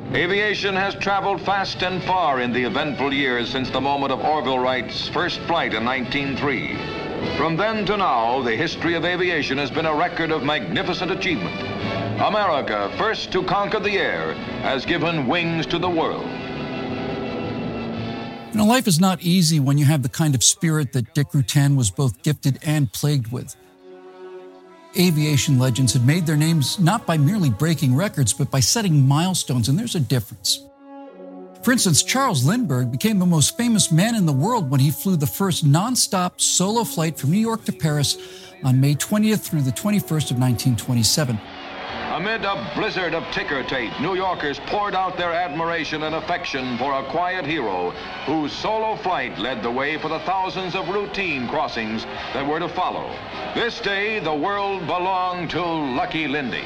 Aviation has traveled fast and far in the eventful years since the moment of Orville Wright's first flight in 1903. From then to now, the history of aviation has been a record of magnificent achievement. America, first to conquer the air, has given wings to the world. You know, life is not easy when you have the kind of spirit that Dick Rutan was both gifted and plagued with. Aviation legends had made their names not by merely breaking records, but by setting milestones, and there's a difference. For instance, Charles Lindbergh became the most famous man in the world when he flew the first non-stop solo flight from New York to Paris on May 20th through the 21st of 1927. Amid a blizzard of ticker tape, New Yorkers poured out their admiration and affection for a quiet hero whose solo flight led the way for the thousands of routine crossings that were to follow. This day, the world belonged to Lucky Lindy.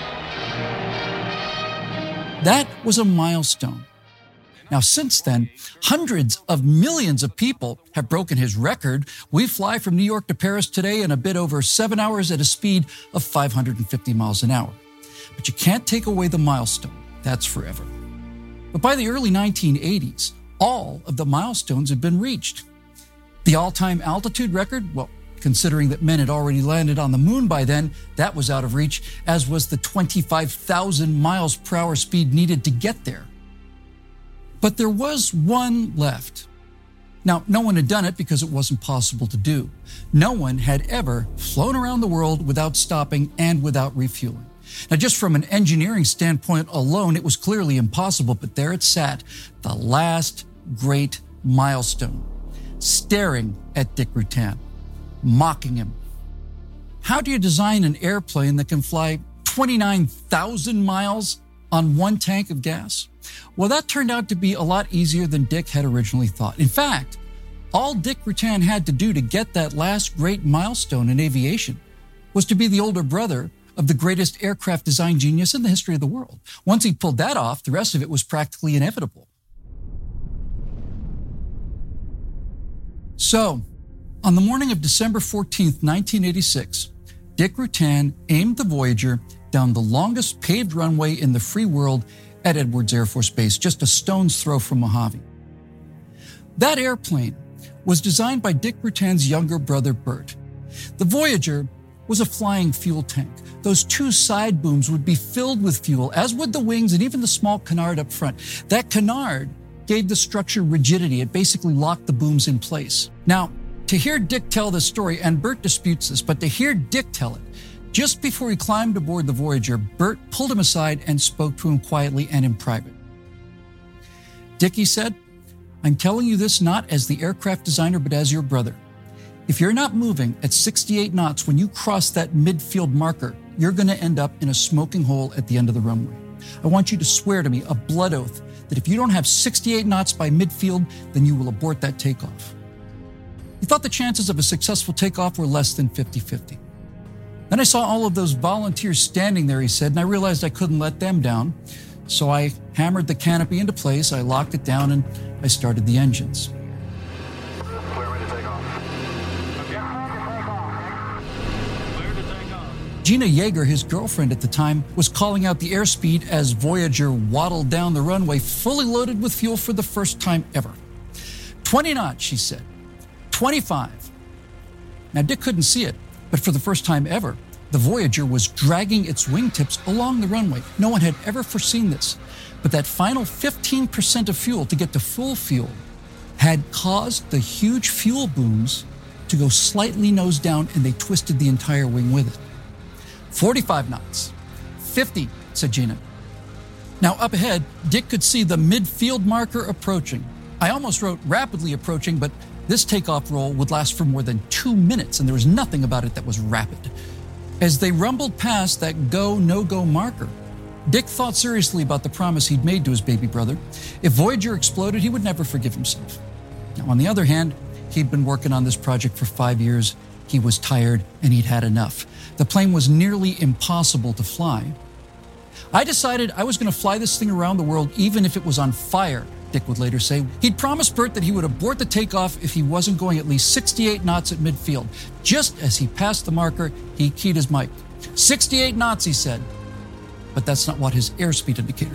That was a milestone. Now, since then, hundreds of millions of people have broken his record. We fly from New York to Paris today in a bit over 7 hours at a speed of 550 miles an hour. But you can't take away the milestone. That's forever. But by the early 1980s, all of the milestones had been reached. The all-time altitude record, well, considering that men had already landed on the moon by then, that was out of reach, as was the 25,000 miles per hour speed needed to get there. But there was one left. Now, no one had done it because it wasn't possible to do. No one had ever flown around the world without stopping and without refueling. Now, just from an engineering standpoint alone, it was clearly impossible, but there it sat, the last great milestone, staring at Dick Rutan, mocking him. How do you design an airplane that can fly 29,000 miles on one tank of gas? Well, that turned out to be a lot easier than Dick had originally thought. In fact, all Dick Rutan had to do to get that last great milestone in aviation was to be the older brother of the greatest aircraft design genius in the history of the world. Once he pulled that off, the rest of it was practically inevitable. So, on the morning of December 14th, 1986, Dick Rutan aimed the Voyager down the longest paved runway in the free world at Edwards Air Force Base, just a stone's throw from Mojave. That airplane was designed by Dick Rutan's younger brother, Bert. The Voyager was a flying fuel tank. Those two side booms would be filled with fuel, as would the wings and even the small canard up front. That canard gave the structure rigidity. It basically locked the booms in place. Now, to hear Dick tell this story, and Bert disputes this, but to hear Dick tell it, just before he climbed aboard the Voyager, Bert pulled him aside and spoke to him quietly and in private. Dick, he said, "I'm telling you this not as the aircraft designer, but as your brother. If you're not moving at 68 knots when you cross that midfield marker, you're going to end up in a smoking hole at the end of the runway. I want you to swear to me, a blood oath, that if you don't have 68 knots by midfield, then you will abort that takeoff." He thought the chances of a successful takeoff were less than 50-50. Then I saw all of those volunteers standing there, he said, and I realized I couldn't let them down. So I hammered the canopy into place, I locked it down, and I started the engines. We're ready to take off. Clear to take off. Gina Yeager, his girlfriend at the time, was calling out the airspeed as Voyager waddled down the runway, fully loaded with fuel for the first time ever. 20 knots, she said. 25. Now, Dick couldn't see it, but for the first time ever, the Voyager was dragging its wingtips along the runway. No one had ever foreseen this. But that final 15% of fuel to get to full fuel had caused the huge fuel booms to go slightly nose down, and they twisted the entire wing with it. 45 knots. 50, said Gina. Now, up ahead, Dick could see the midfield marker approaching. I almost wrote rapidly approaching, but this takeoff roll would last for more than 2 minutes, and there was nothing about it that was rapid. As they rumbled past that go, no-go marker, Dick thought seriously about the promise he'd made to his baby brother. If Voyager exploded, he would never forgive himself. Now, on the other hand, he'd been working on this project for 5 years. He was tired, and he'd had enough. The plane was nearly impossible to fly. I decided I was going to fly this thing around the world even if it was on fire, Dick would later say. He'd promised Bert that he would abort the takeoff if he wasn't going at least 68 knots at midfield. Just as he passed the marker, he keyed his mic. 68 knots, he said. But that's not what his airspeed indicator said.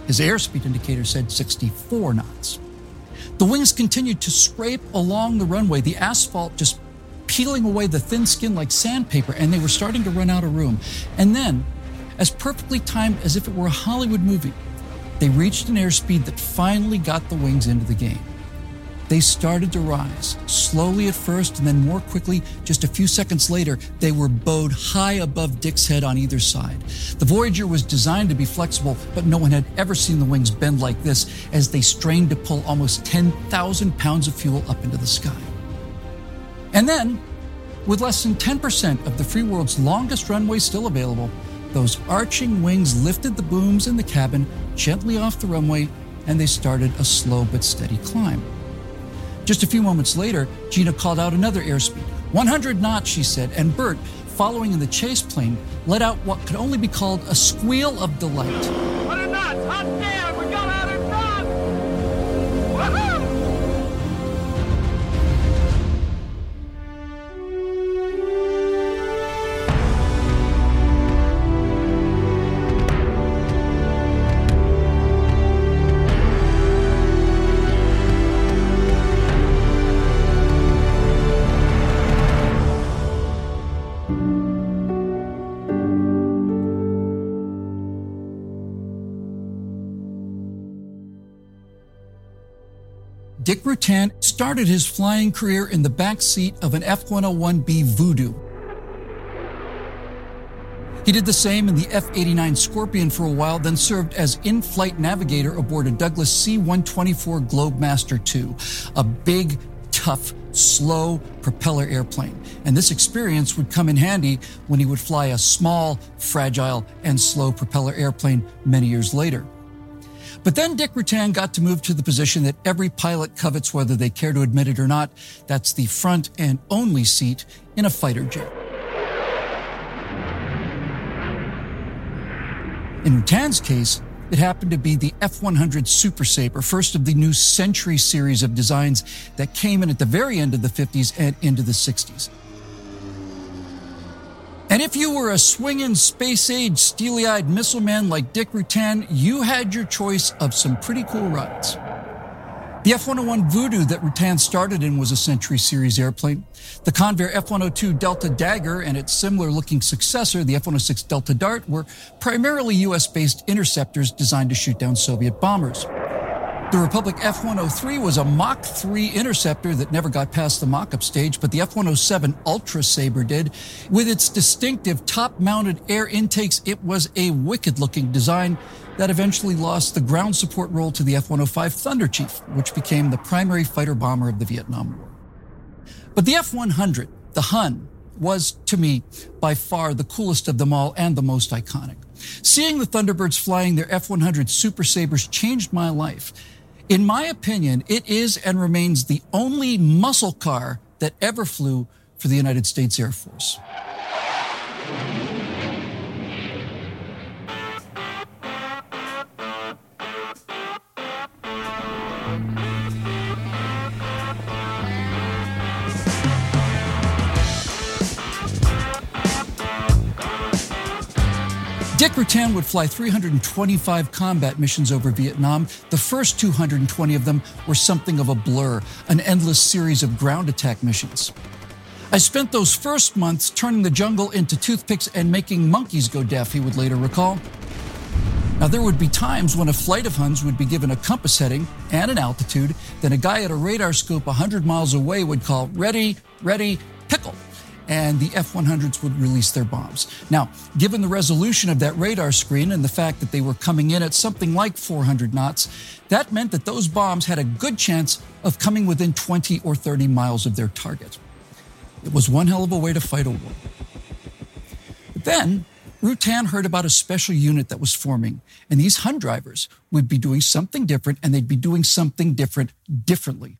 His airspeed indicator said 64 knots. The wings continued to scrape along the runway, the asphalt just peeling away the thin skin like sandpaper, and they were starting to run out of room. And then, as perfectly timed as if it were a Hollywood movie, they reached an airspeed that finally got the wings into the game. They started to rise, slowly at first, and then more quickly, just a few seconds later, they were bowed high above Dick's head on either side. The Voyager was designed to be flexible, but no one had ever seen the wings bend like this as they strained to pull almost 10,000 pounds of fuel up into the sky. And then, with less than 10% of the free world's longest runway still available, those arching wings lifted the booms in the cabin gently off the runway, and they started a slow but steady climb. Just a few moments later, Gina called out another airspeed. 100 knots, she said, and Bert, following in the chase plane, let out what could only be called a squeal of delight. 100 knots! Hot damn! We got out in front! Woohoo! Dick Rutan started his flying career in the back seat of an F-101B Voodoo. He did the same in the F-89 Scorpion for a while, then served as in-flight navigator aboard a Douglas C-124 Globemaster II, a big, tough, slow propeller airplane. And this experience would come in handy when he would fly a small, fragile, and slow propeller airplane many years later. But then Dick Rutan got to move to the position that every pilot covets, whether they care to admit it or not. That's the front and only seat in a fighter jet. In Rutan's case, it happened to be the F-100 Super Sabre, first of the new Century series of designs that came in at the very end of the 50s and into the 60s. And if you were a swinging space-age, steely-eyed missile man like Dick Rutan, you had your choice of some pretty cool rides. The F-101 Voodoo that Rutan started in was a Century Series airplane. The Convair F-102 Delta Dagger and its similar-looking successor, the F-106 Delta Dart, were primarily U.S.-based interceptors designed to shoot down Soviet bombers. The Republic F-103 was a Mach 3 interceptor that never got past the mock-up stage, but the F-107 Ultra Sabre did. With its distinctive top-mounted air intakes, it was a wicked-looking design that eventually lost the ground support role to the F-105 Thunder Chief, which became the primary fighter bomber of the Vietnam War. But the F-100, the Hun, was, to me, by far the coolest of them all and the most iconic. Seeing the Thunderbirds flying their F-100 Super Sabres changed my life. In my opinion, it is and remains the only muscle car that ever flew for the United States Air Force. Dick Rutan would fly 325 combat missions over Vietnam. The first 220 of them were something of a blur, an endless series of ground attack missions. I spent those first months turning the jungle into toothpicks and making monkeys go deaf, he would later recall. Now, there would be times when a flight of Huns would be given a compass heading and an altitude, then a guy at a radar scope 100 miles away would call, ready, pickle. And the F-100s would release their bombs. Now, given the resolution of that radar screen and the fact that they were coming in at something like 400 knots, that meant that those bombs had a good chance of coming within 20 or 30 miles of their target. It was one hell of a way to fight a war. But then, Rutan heard about a special unit that was forming, and these Hun drivers would be doing something different, and they'd be doing something differently.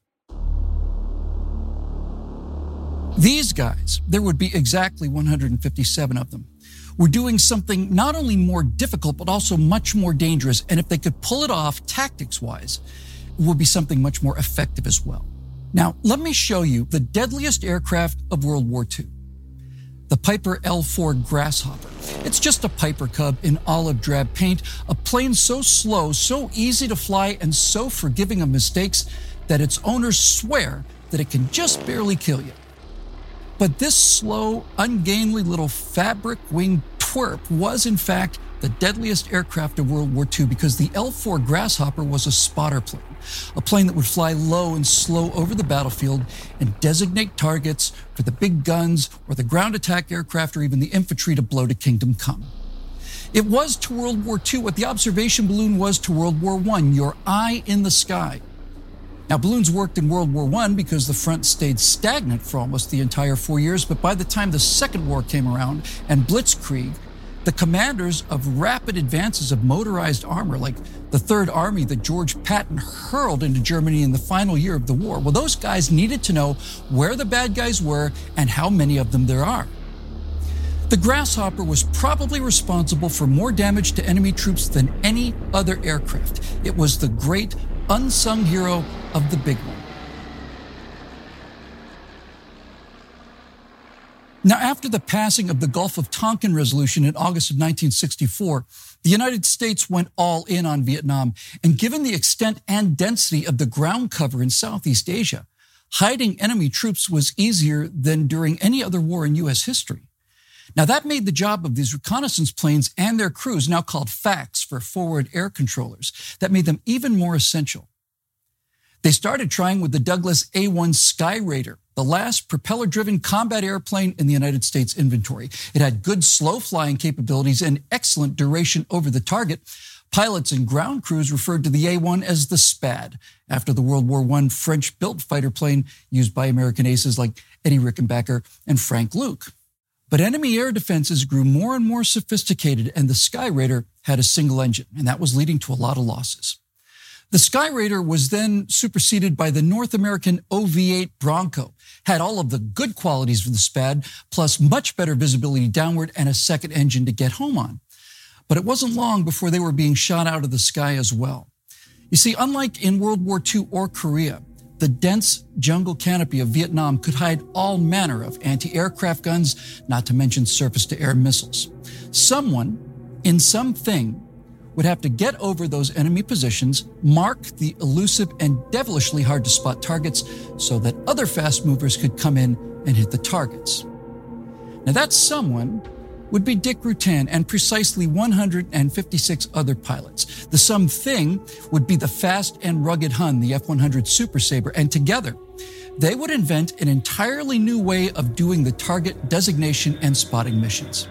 These guys, there would be exactly 157 of them, were doing something not only more difficult, but also much more dangerous. And if they could pull it off tactics-wise, it would be something much more effective as well. Now, let me show you the deadliest aircraft of World War II. the Piper L4 Grasshopper. It's just a Piper Cub in olive drab paint, a plane so slow, so easy to fly, and so forgiving of mistakes that its owners swear that it can just barely kill you. But this slow, ungainly little fabric-winged twerp was, in fact, the deadliest aircraft of World War II because the L4 Grasshopper was a spotter plane, a plane that would fly low and slow over the battlefield and designate targets for the big guns or the ground attack aircraft or even the infantry to blow to kingdom come. It was to World War II what the observation balloon was to World War I, your eye in the sky. Now, balloons worked in World War I because the front stayed stagnant for almost the entire 4 years, but by the time the Second War came around and Blitzkrieg, the commanders of rapid advances of motorized armor, like the Third Army that George Patton hurled into Germany in the final year of the war, well, those guys needed to know where the bad guys were and how many of them there are. The Grasshopper was probably responsible for more damage to enemy troops than any other aircraft. It was the great unsung hero of the big one. Now, after the passing of the Gulf of Tonkin Resolution in August of 1964, the United States went all in on Vietnam, and given the extent and density of the ground cover in Southeast Asia, hiding enemy troops was easier than during any other war in U.S. history. Now, that made the job of these reconnaissance planes and their crews, now called FACs for Forward Air Controllers, that made them even more essential. They started trying with the Douglas A-1 Sky Raider, the last propeller-driven combat airplane in the United States inventory. It had good slow-flying capabilities and excellent duration over the target. Pilots and ground crews referred to the A-1 as the SPAD, after the World War I French-built fighter plane used by American aces like Eddie Rickenbacker and Frank Luke. But enemy air defenses grew more and more sophisticated, and the Sky Raider had a single engine, and that was leading to a lot of losses. The Sky Raider was then superseded by the North American OV-8 Bronco, had all of the good qualities of the SPAD, plus much better visibility downward and a second engine to get home on. But it wasn't long before they were being shot out of the sky as well. You see, unlike in World War II or Korea, the dense jungle canopy of Vietnam could hide all manner of anti-aircraft guns, not to mention surface-to-air missiles. Someone, in something, would have to get over those enemy positions, mark the elusive and devilishly hard-to-spot targets so that other fast movers could come in and hit the targets. Now, that someone would be Dick Rutan and precisely 156 other pilots. The something would be the fast and rugged Hun, the F-100 Super Sabre, and together, they would invent an entirely new way of doing the target designation and spotting missions.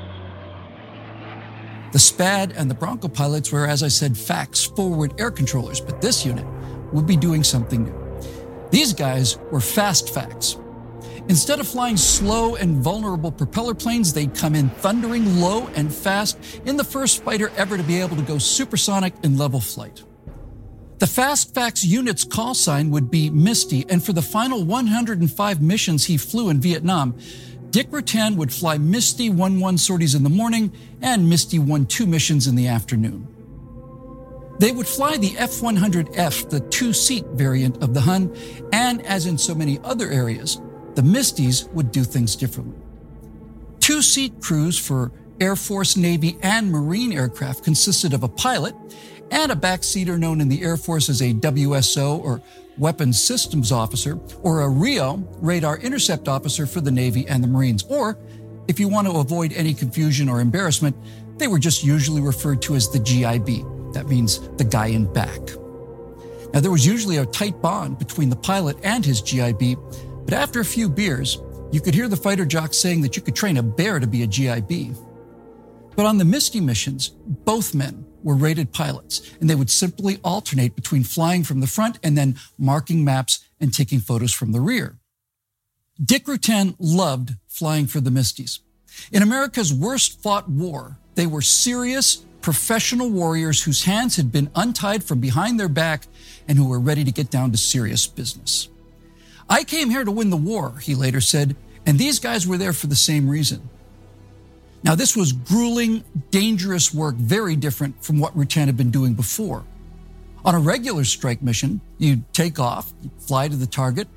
The SPAD and the Bronco pilots were, as I said, FACs, Forward Air Controllers, but this unit would be doing something new. These guys were fast FACs. Instead of flying slow and vulnerable propeller planes, they'd come in thundering low and fast in the first fighter ever to be able to go supersonic in level flight. The Fast FACs unit's call sign would be Misty, and for the final 105 missions he flew in Vietnam, Dick Rutan would fly Misty 1-1 sorties in the morning and Misty 1-2 missions in the afternoon. They would fly the F-100F, the two-seat variant of the Hun, and as in so many other areas, the Misties would do things differently. Two-seat crews for Air Force, Navy, and Marine aircraft consisted of a pilot and a backseater known in the Air Force as a WSO, or Weapons Systems Officer, or a RIO, Radar Intercept Officer for the Navy and the Marines. Or, if you want to avoid any confusion or embarrassment, they were just usually referred to as the GIB. That means the guy in back. Now, there was usually a tight bond between the pilot and his GIB, but after a few beers, you could hear the fighter jocks saying that you could train a bear to be a GIB. But on the Misty missions, both men were rated pilots, and they would simply alternate between flying from the front and then marking maps and taking photos from the rear. Dick Rutan loved flying for the Misties. In America's worst fought war, they were serious, professional warriors whose hands had been untied from behind their back and who were ready to get down to serious business. "I came here to win the war," he later said, "and these guys were there for the same reason." Now, this was grueling, dangerous work, very different from what Rutan had been doing before. On a regular strike mission, you'd take off, you'd fly to the target,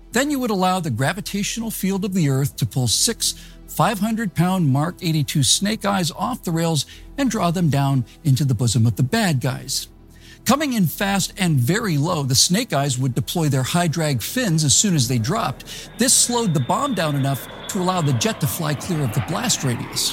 Then you would allow the gravitational field of the Earth to pull 6 500-pound Mark 82 Snake Eyes off the rails and draw them down into the bosom of the bad guys. Coming in fast and very low, the Snake Eyes would deploy their high-drag fins as soon as they dropped. This slowed the bomb down enough to allow the jet to fly clear of the blast radius.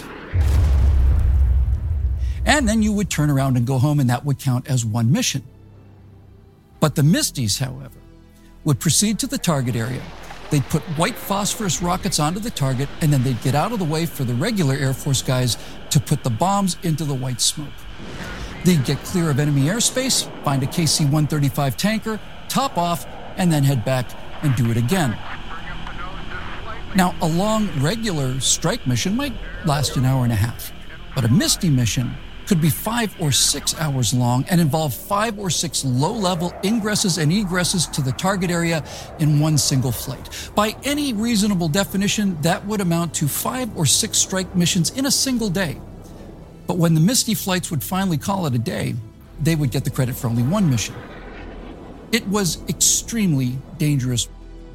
And then you would turn around and go home, and that would count as one mission. But the Misties, however, would proceed to the target area. They'd put white phosphorus rockets onto the target, and then they'd get out of the way for the regular Air Force guys to put the bombs into the white smoke. They'd get clear of enemy airspace, find a KC-135 tanker, top off, and then head back and do it again. Now, a long, regular strike mission might last an hour and a half, but a Misty mission could be 5 or 6 hours long and involve 5 or 6 low-level ingresses and egresses to the target area in one single flight. By any reasonable definition, that would amount to 5 or 6 strike missions in a single day. But when the Misty flights would finally call it a day, they would get the credit for only one mission. It was extremely dangerous.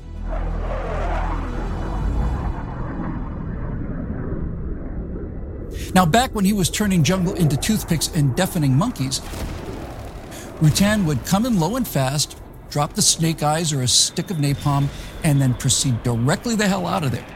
Now, back when he was turning jungle into toothpicks and deafening monkeys, Rutan would come in low and fast, drop the Snake Eyes or a stick of napalm, and then proceed directly the hell out of there,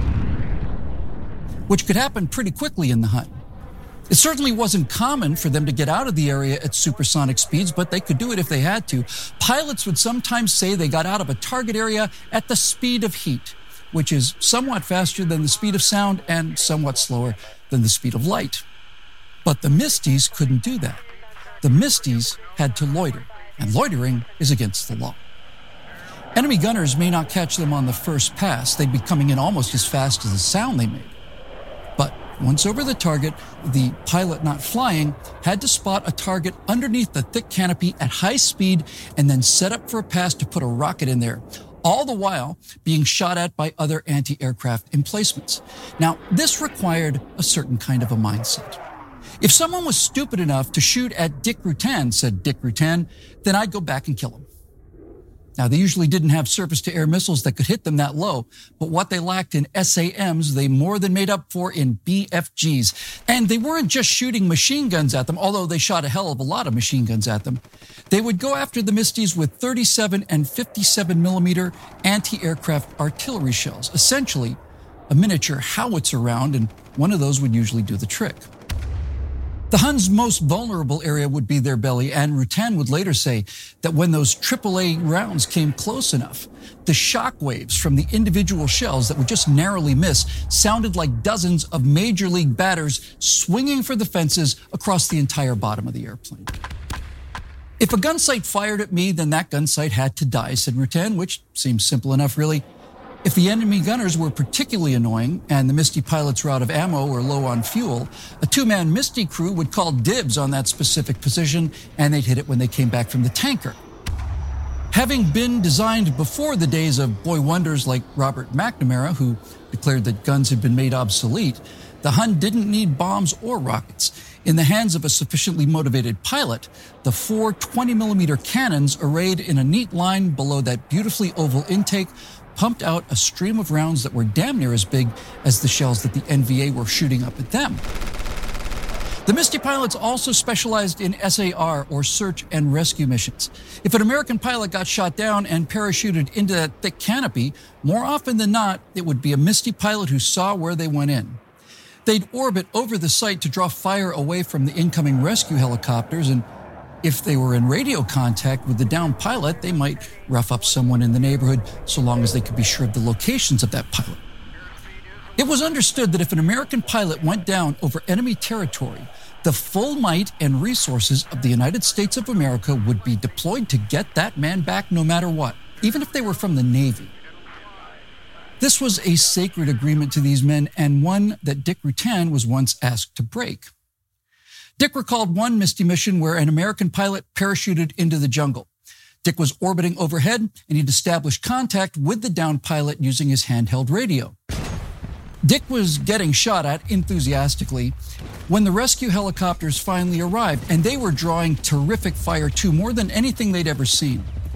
which could happen pretty quickly in the hunt. It certainly wasn't common for them to get out of the area at supersonic speeds, but they could do it if they had to. Pilots would sometimes say they got out of a target area at the speed of heat, which is somewhat faster than the speed of sound and somewhat slower than the speed of light. But the Misties couldn't do that. The Misties had to loiter, and loitering is against the law. Enemy gunners may not catch them on the first pass. They'd be coming in almost as fast as the sound they made. But once over the target, the pilot not flying had to spot a target underneath the thick canopy at high speed and then set up for a pass to put a rocket in there, all the while being shot at by other anti-aircraft emplacements. Now, this required a certain kind of a mindset. If someone was stupid enough to shoot at Dick Rutan, said Dick Rutan, then I'd go back and kill him. Now, they usually didn't have surface-to-air missiles that could hit them that low, but what they lacked in SAMs, they more than made up for in BFGs. And they weren't just shooting machine guns at them, although they shot a hell of a lot of machine guns at them. They would go after the Misties with 37 and 57 millimeter anti-aircraft artillery shells, essentially a miniature howitzer round, and one of those would usually do the trick. The Huns' most vulnerable area would be their belly, and Rutan would later say that when those AAA rounds came close enough, the shock waves from the individual shells that would just narrowly miss sounded like dozens of major league batters swinging for the fences across the entire bottom of the airplane. If a gun sight fired at me, then that gun sight had to die, said Rutan, which seems simple enough, really. If the enemy gunners were particularly annoying and the Misty pilots were out of ammo or low on fuel, a 2-man Misty crew would call dibs on that specific position, and they'd hit it when they came back from the tanker. Having been designed before the days of boy wonders like Robert McNamara, who declared that guns had been made obsolete, the Hun didn't need bombs or rockets. In the hands of a sufficiently motivated pilot, the 4 20-millimeter cannons arrayed in a neat line below that beautifully oval intake pumped out a stream of rounds that were damn near as big as the shells that the NVA were shooting up at them. The Misty pilots also specialized in SAR, or search and rescue missions. If an American pilot got shot down and parachuted into that thick canopy, more often than not, it would be a Misty pilot who saw where they went in. They'd orbit over the site to draw fire away from the incoming rescue helicopters, and if they were in radio contact with the downed pilot, they might rough up someone in the neighborhood so long as they could be sure of the locations of that pilot. It was understood that if an American pilot went down over enemy territory, the full might and resources of the United States of America would be deployed to get that man back no matter what, even if they were from the Navy. This was a sacred agreement to these men, and one that Dick Rutan was once asked to break. Dick recalled one Misty mission where an American pilot parachuted into the jungle. Dick was orbiting overhead, and he'd established contact with the downed pilot using his handheld radio. Dick was getting shot at enthusiastically when the rescue helicopters finally arrived, and they were drawing terrific fire too, more than anything they'd ever seen.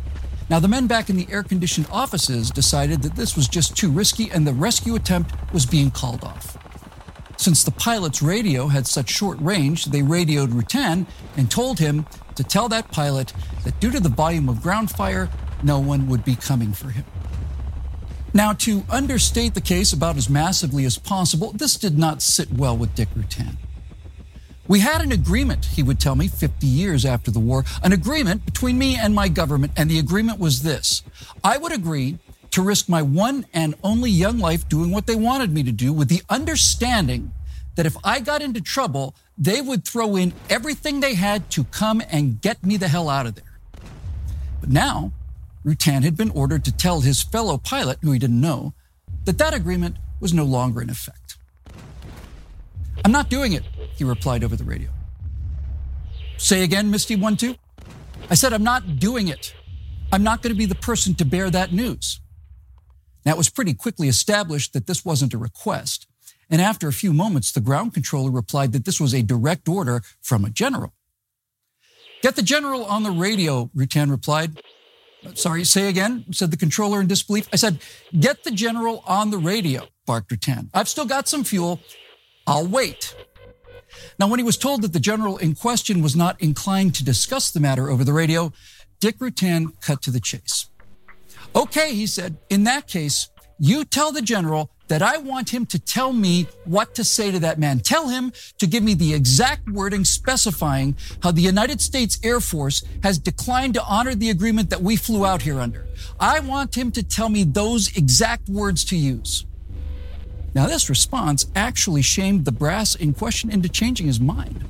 Now, the men back in the air-conditioned offices decided that this was just too risky and the rescue attempt was being called off. Since the pilot's radio had such short range, they radioed Rutan and told him to tell that pilot that due to the volume of ground fire, no one would be coming for him. Now, to understate the case about as massively as possible, this did not sit well with Dick Rutan. We had an agreement, he would tell me 50 years after the war, an agreement between me and my government, and the agreement was this. I would agree to risk my one and only young life doing what they wanted me to do with the understanding that if I got into trouble, they would throw in everything they had to come and get me the hell out of there. But now, Rutan had been ordered to tell his fellow pilot, who he didn't know, that that agreement was no longer in effect. I'm not doing it, he replied over the radio. Say again, Misty 1-2? I said, I'm not doing it. I'm not going to be the person to bear that news. Now, it was pretty quickly established that this wasn't a request. And after a few moments, the ground controller replied that this was a direct order from a general. Get the general on the radio, Rutan replied. Sorry, say again, said the controller in disbelief. I said, get the general on the radio, barked Rutan. I've still got some fuel. I'll wait. Now, when he was told that the general in question was not inclined to discuss the matter over the radio, Dick Rutan cut to the chase. Okay, he said, in that case, you tell the general that I want him to tell me what to say to that man. Tell him to give me the exact wording specifying how the United States Air Force has declined to honor the agreement that we flew out here under. I want him to tell me those exact words to use. Now, this response actually shamed the brass in question into changing his mind.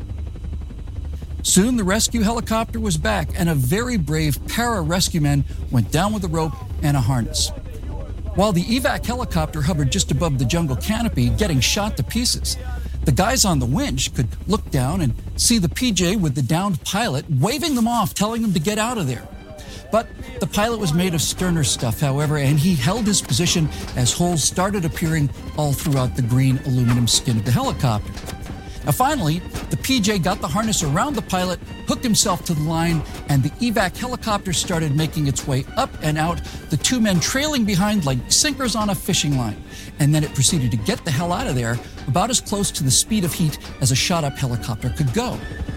Soon, the rescue helicopter was back, and a very brave para-rescue man went down with a rope and a harness. While the evac helicopter hovered just above the jungle canopy, getting shot to pieces, the guys on the winch could look down and see the PJ with the downed pilot waving them off, telling them to get out of there. But the pilot was made of sterner stuff, however, and he held his position as holes started appearing all throughout the green aluminum skin of the helicopter. Now, finally, the PJ got the harness around the pilot, hooked himself to the line, and the evac helicopter started making its way up and out, the two men trailing behind like sinkers on a fishing line. And then it proceeded to get the hell out of there, about as close to the speed of heat as a shot-up helicopter could go.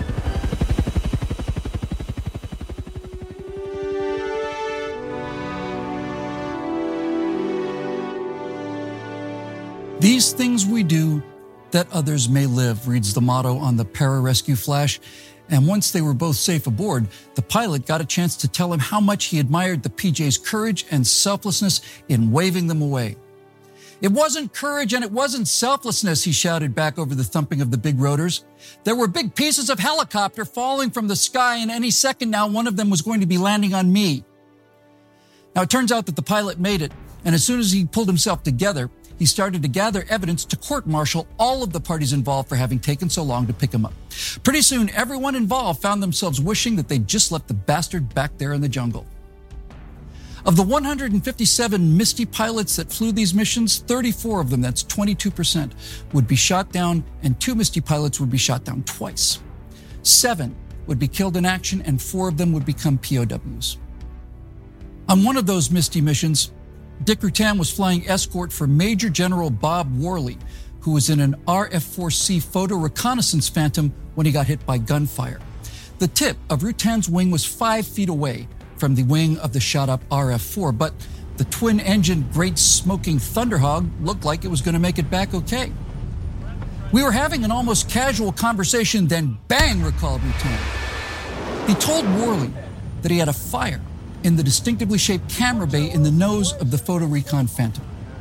These things we do that others may live, reads the motto on the Pararescue Flash. And once they were both safe aboard, the pilot got a chance to tell him how much he admired the PJ's courage and selflessness in waving them away. It wasn't courage and it wasn't selflessness, he shouted back over the thumping of the big rotors. There were big pieces of helicopter falling from the sky, and any second now one of them was going to be landing on me. Now, it turns out that the pilot made it, and as soon as he pulled himself together, he started to gather evidence to court-martial all of the parties involved for having taken so long to pick him up. Pretty soon, everyone involved found themselves wishing that they'd just left the bastard back there in the jungle. Of the 157 Misty pilots that flew these missions, 34 of them, that's 22%, would be shot down, and 2 Misty pilots would be shot down twice. 7 would be killed in action, and 4 of them would become POWs. On one of those Misty missions, Dick Rutan was flying escort for Major General Bob Worley, who was in an RF-4C photo reconnaissance Phantom when he got hit by gunfire. The tip of Rutan's wing was 5 feet away from the wing of the shot-up RF-4, but the twin-engine Great Smoking Thunderhog looked like it was going to make it back okay. We were having an almost casual conversation, then bang, recalled Rutan. He told Worley that he had a fire in the distinctively shaped camera bay in the nose of the Photo Recon Phantom.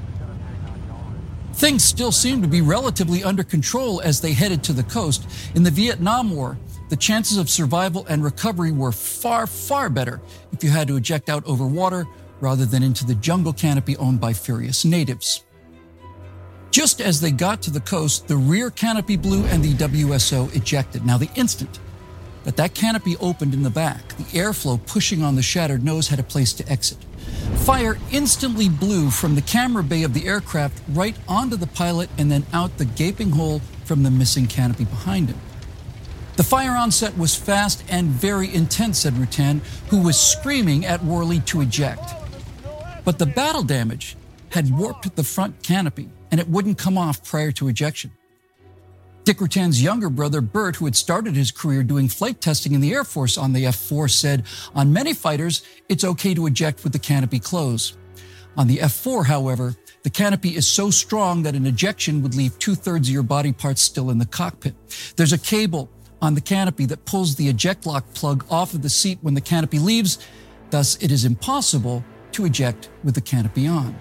Things still seemed to be relatively under control as they headed to the coast. In the Vietnam War, the chances of survival and recovery were far, far better if you had to eject out over water rather than into the jungle canopy owned by furious natives. Just as they got to the coast, the rear canopy blew and the WSO ejected. Now, the instant that canopy opened in the back, the airflow pushing on the shattered nose had a place to exit. Fire instantly blew from the camera bay of the aircraft right onto the pilot and then out the gaping hole from the missing canopy behind him. The fire onset was fast and very intense, said Rutan, who was screaming at Worley to eject. But the battle damage had warped the front canopy, and it wouldn't come off prior to ejection. Dick Rutan's younger brother, Bert, who had started his career doing flight testing in the Air Force on the F-4, said, on many fighters, it's okay to eject with the canopy closed. On the F-4, however, the canopy is so strong that an ejection would leave 2/3 of your body parts still in the cockpit. There's a cable on the canopy that pulls the eject lock plug off of the seat when the canopy leaves. Thus, it is impossible to eject with the canopy on.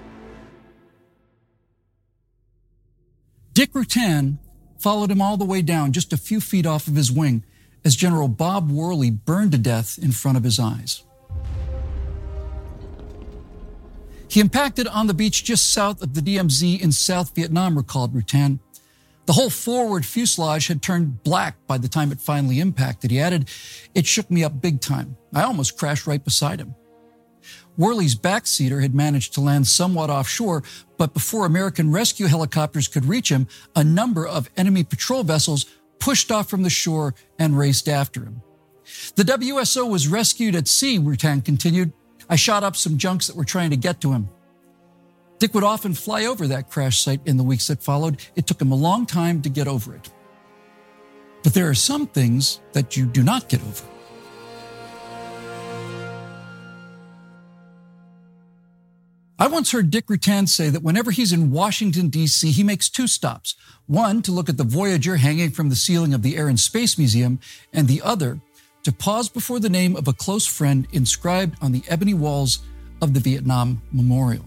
Dick Rutan followed him all the way down just a few feet off of his wing as General Bob Worley burned to death in front of his eyes. He impacted on the beach just south of the DMZ in South Vietnam, recalled Rutan. The whole forward fuselage had turned black by the time it finally impacted. He added, it shook me up big time. I almost crashed right beside him. Worley's backseater had managed to land somewhat offshore, but before American rescue helicopters could reach him, a number of enemy patrol vessels pushed off from the shore and raced after him. The WSO was rescued at sea, Rutan continued. I shot up some junks that were trying to get to him. Dick would often fly over that crash site in the weeks that followed. It took him a long time to get over it. But there are some things that you do not get over. I once heard Dick Rutan say that whenever he's in Washington, D.C., he makes two stops. One, to look at the Voyager hanging from the ceiling of the Air and Space Museum, and the other, to pause before the name of a close friend inscribed on the ebony walls of the Vietnam Memorial.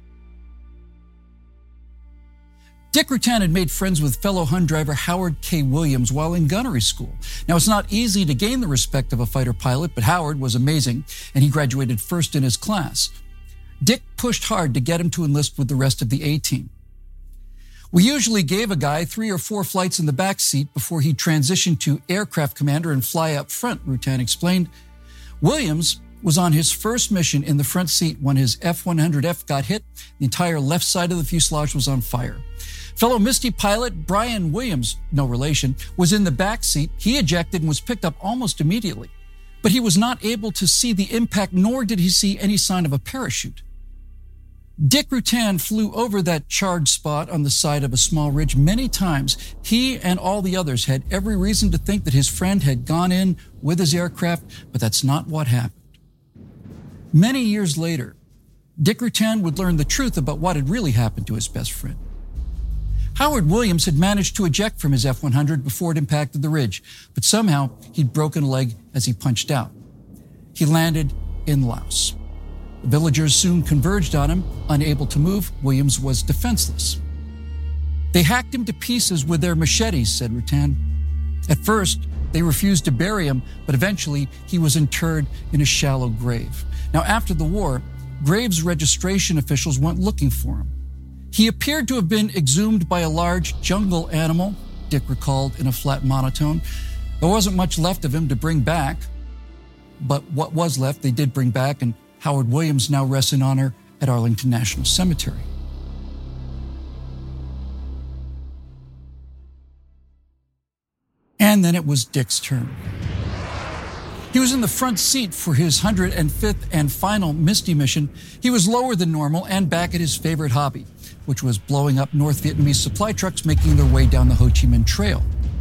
Dick Rutan had made friends with fellow Hun driver Howard K. Williams while in gunnery school. Now, it's not easy to gain the respect of a fighter pilot, but Howard was amazing, and he graduated first in his class. Dick pushed hard to get him to enlist with the rest of the A-team. We usually gave a guy 3 or 4 flights in the back seat before he transitioned to aircraft commander and fly up front, Rutan explained. Williams was on his first mission in the front seat when his F-100F got hit. The entire left side of the fuselage was on fire. Fellow Misty pilot Brian Williams, no relation, was in the back seat. He ejected and was picked up almost immediately. But he was not able to see the impact, nor did he see any sign of a parachute. Dick Rutan flew over that charred spot on the side of a small ridge many times. He and all the others had every reason to think that his friend had gone in with his aircraft, but that's not what happened. Many years later, Dick Rutan would learn the truth about what had really happened to his best friend. Howard Williams had managed to eject from his F-100 before it impacted the ridge, but somehow he'd broken a leg as he punched out. He landed in Laos. The villagers soon converged on him. Unable to move, Williams was defenseless. They hacked him to pieces with their machetes, said Rutan. At first, they refused to bury him, but eventually he was interred in a shallow grave. Now, after the war, graves registration officials went looking for him. He appeared to have been exhumed by a large jungle animal, Dick recalled in a flat monotone. There wasn't much left of him to bring back, but what was left they did bring back, and Howard Williams now rests in honor at Arlington National Cemetery. And then it was Dick's turn. He was in the front seat for his 105th and final Misty mission. He was lower than normal and back at his favorite hobby, which was blowing up North Vietnamese supply trucks making their way down the Ho Chi Minh Trail.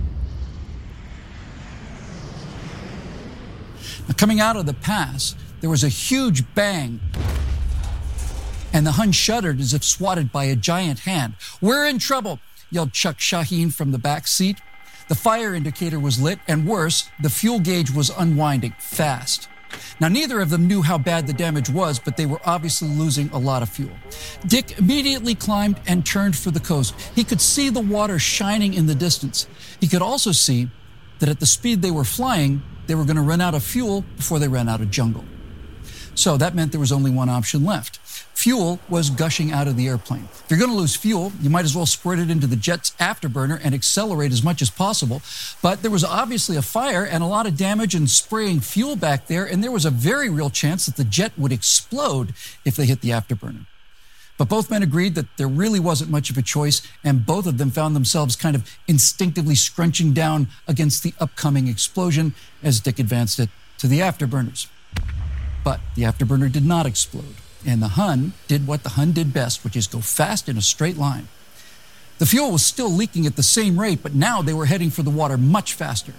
Now, coming out of the pass, there was a huge bang, and the Hun shuddered as if swatted by a giant hand. "We're in trouble," yelled Chuck Shaheen from the back seat. The fire indicator was lit, and worse, the fuel gauge was unwinding fast. Now, neither of them knew how bad the damage was, but they were obviously losing a lot of fuel. Dick immediately climbed and turned for the coast. He could see the water shining in the distance. He could also see that at the speed they were flying, they were going to run out of fuel before they ran out of jungle. So that meant there was only one option left. Fuel was gushing out of the airplane. If you're going to lose fuel, you might as well squirt it into the jet's afterburner and accelerate as much as possible. But there was obviously a fire and a lot of damage and spraying fuel back there, and there was a very real chance that the jet would explode if they hit the afterburner. But both men agreed that there really wasn't much of a choice, and both of them found themselves kind of instinctively scrunching down against the upcoming explosion as Dick advanced it to the afterburners. But the afterburner did not explode, and the Hun did what the Hun did best, which is go fast in a straight line. The fuel was still leaking at the same rate, but now they were heading for the water much faster.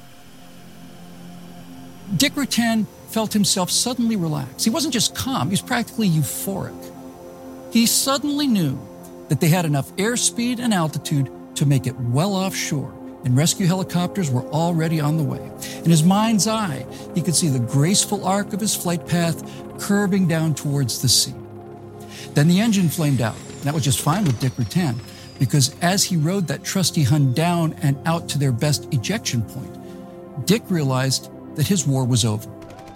Dick Rutan felt himself suddenly relax. He wasn't just calm, he was practically euphoric. He suddenly knew that they had enough airspeed and altitude to make it well offshore, and rescue helicopters were already on the way. In his mind's eye, he could see the graceful arc of his flight path curving down towards the sea. Then the engine flamed out. That was just fine with Dick Rutan, because as he rode that trusty Hun down and out to their best ejection point, Dick realized that his war was over.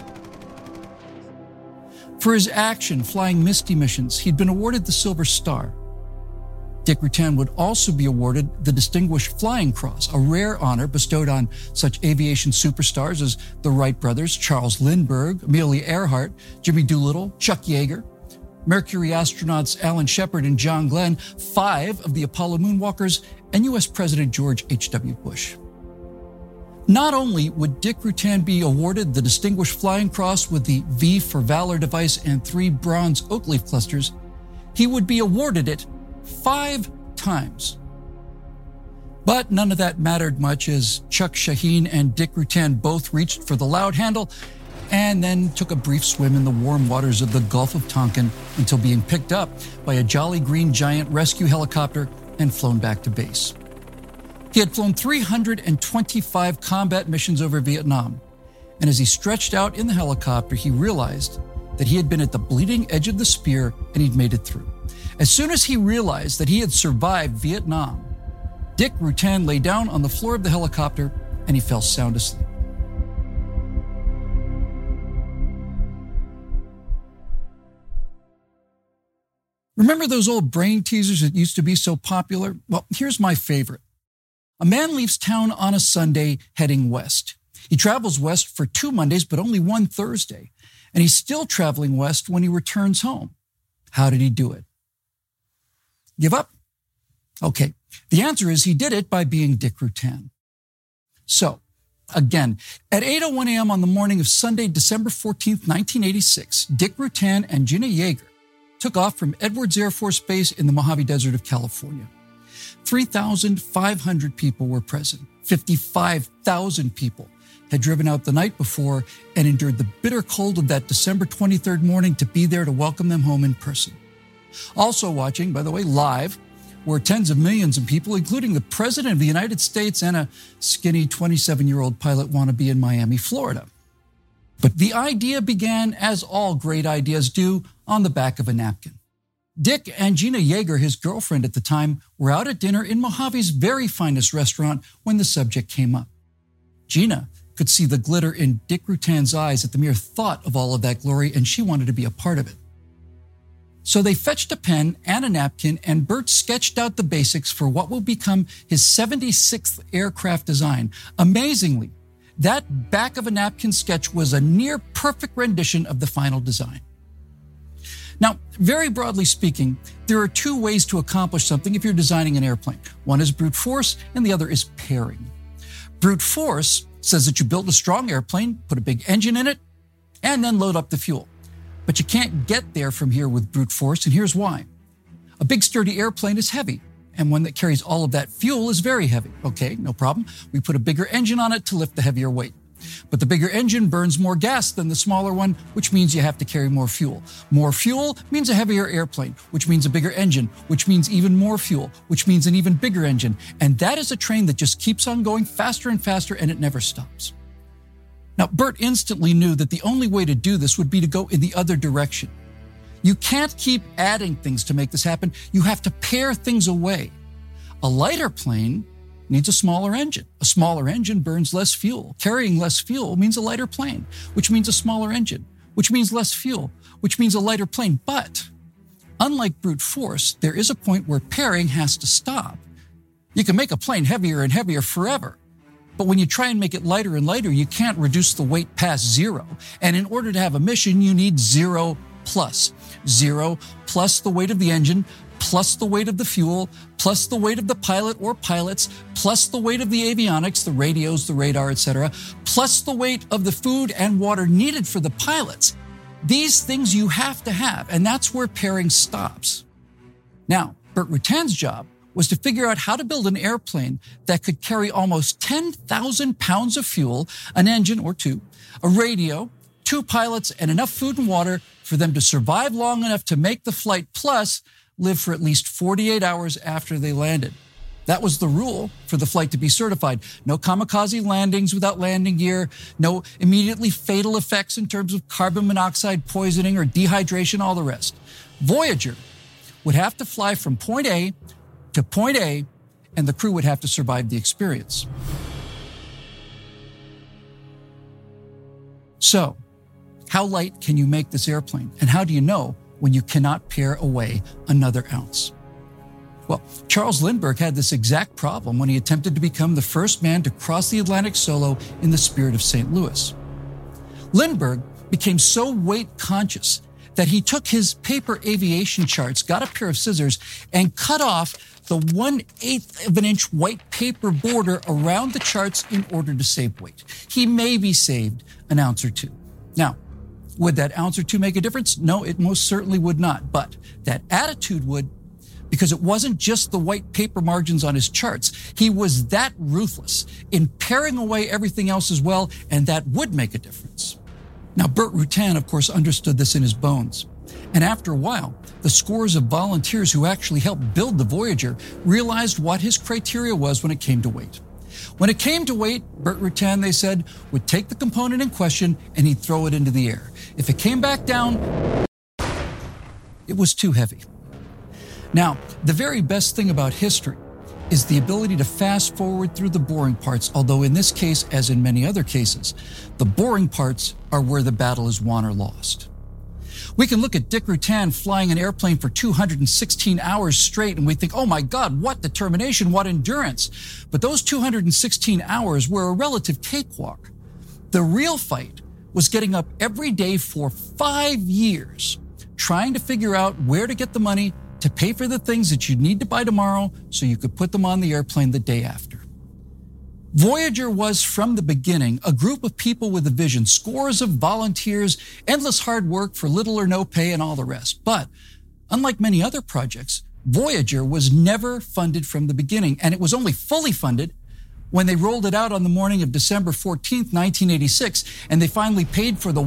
For his action flying Misty missions, he'd been awarded the Silver Star. Dick Rutan would also be awarded the Distinguished Flying Cross, a rare honor bestowed on such aviation superstars as the Wright brothers, Charles Lindbergh, Amelia Earhart, Jimmy Doolittle, Chuck Yeager, Mercury astronauts Alan Shepard and John Glenn, 5 of the Apollo moonwalkers, and U.S. President George H.W. Bush. Not only would Dick Rutan be awarded the Distinguished Flying Cross with the V for Valor device and 3 bronze oak leaf clusters, he would be awarded it 5 times. But none of that mattered much as Chuck Shaheen and Dick Rutan both reached for the loud handle and then took a brief swim in the warm waters of the Gulf of Tonkin until being picked up by a Jolly Green Giant rescue helicopter and flown back to base. He had flown 325 combat missions over Vietnam, and as he stretched out in the helicopter, he realized that he had been at the bleeding edge of the spear and he'd made it through. As soon as he realized that he had survived Vietnam, Dick Rutan lay down on the floor of the helicopter and he fell sound asleep. Remember those old brain teasers that used to be so popular? Well, here's my favorite. A man leaves town on a Sunday heading west. He travels west for 2 Mondays, but only 1 Thursday. And he's still traveling west when he returns home. How did he do it? Give up? Okay. The answer is he did it by being Dick Rutan. So, again, at 8:01 a.m. on the morning of Sunday, December 14th, 1986, Dick Rutan and Gina Yeager took off from Edwards Air Force Base in the Mojave Desert of California. 3,500 people were present. 55,000 people had driven out the night before and endured the bitter cold of that December 23rd morning to be there to welcome them home in person. Also watching, by the way, live, were tens of millions of people, including the President of the United States and a skinny 27-year-old pilot wannabe in Miami, Florida. But the idea began, as all great ideas do, on the back of a napkin. Dick and Gina Yeager, his girlfriend at the time, were out at dinner in Mojave's very finest restaurant when the subject came up. Gina could see the glitter in Dick Rutan's eyes at the mere thought of all of that glory, and she wanted to be a part of it. So they fetched a pen and a napkin, and Bert sketched out the basics for what will become his 76th aircraft design. Amazingly, that back of a napkin sketch was a near perfect rendition of the final design. Now, very broadly speaking, there are 2 ways to accomplish something if you're designing an airplane. One is brute force, and the other is pairing. Brute force says that you build a strong airplane, put a big engine in it, and then load up the fuel. But you can't get there from here with brute force, and here's why. A big sturdy airplane is heavy, and one that carries all of that fuel is very heavy. Okay, no problem. We put a bigger engine on it to lift the heavier weight. But the bigger engine burns more gas than the smaller one, which means you have to carry more fuel. More fuel means a heavier airplane, which means a bigger engine, which means even more fuel, which means an even bigger engine. And that is a train that just keeps on going faster and faster, and it never stops. Now, Bert instantly knew that the only way to do this would be to go in the other direction. You can't keep adding things to make this happen. You have to pare things away. A lighter plane needs a smaller engine. A smaller engine burns less fuel. Carrying less fuel means a lighter plane, which means a smaller engine, which means less fuel, which means a lighter plane. But unlike brute force, there is a point where pairing has to stop. You can make a plane heavier and heavier forever. But when you try and make it lighter and lighter, you can't reduce the weight past 0. And in order to have a mission, you need 0 plus 0 plus the weight of the engine, plus the weight of the fuel, plus the weight of the pilot or pilots, plus the weight of the avionics, the radios, the radar, etc., plus the weight of the food and water needed for the pilots. These things you have to have, and that's where pairing stops. Now, Burt Rutan's job was to figure out how to build an airplane that could carry almost 10,000 pounds of fuel, an engine or two, a radio, 2 pilots, and enough food and water for them to survive long enough to make the flight, plus live for at least 48 hours after they landed. That was the rule for the flight to be certified. No kamikaze landings without landing gear, no immediately fatal effects in terms of carbon monoxide poisoning or dehydration, all the rest. Voyager would have to fly from point A to point A, and the crew would have to survive the experience. So, how light can you make this airplane? And how do you know when you cannot pare away another ounce? Well, Charles Lindbergh had this exact problem when he attempted to become the first man to cross the Atlantic solo in the Spirit of St. Louis. Lindbergh became so weight conscious that he took his paper aviation charts, got a pair of scissors, and cut off the 1/8 of an inch white paper border around the charts in order to save weight. He maybe saved an ounce or two. Now, would that ounce or two make a difference? No, it most certainly would not. But that attitude would, because it wasn't just the white paper margins on his charts. He was that ruthless in paring away everything else as well, and that would make a difference. Now, Burt Rutan, of course, understood this in his bones. And after a while, the scores of volunteers who actually helped build the Voyager realized what his criteria was when it came to weight. When it came to weight, Burt Rutan, they said, would take the component in question and he'd throw it into the air. If it came back down, it was too heavy. Now, the very best thing about history is the ability to fast forward through the boring parts, although in this case, as in many other cases, the boring parts are where the battle is won or lost. We can look at Dick Rutan flying an airplane for 216 hours straight and we think, oh my God, what determination, what endurance. But those 216 hours were a relative cakewalk. The real fight was getting up every day for 5 years, trying to figure out where to get the money to pay for the things that you'd need to buy tomorrow so you could put them on the airplane the day after. Voyager was, from the beginning, a group of people with a vision, scores of volunteers, endless hard work for little or no pay, and all the rest. But, unlike many other projects, Voyager was never funded from the beginning, and it was only fully funded when they rolled it out on the morning of December 14th, 1986, and they finally paid for the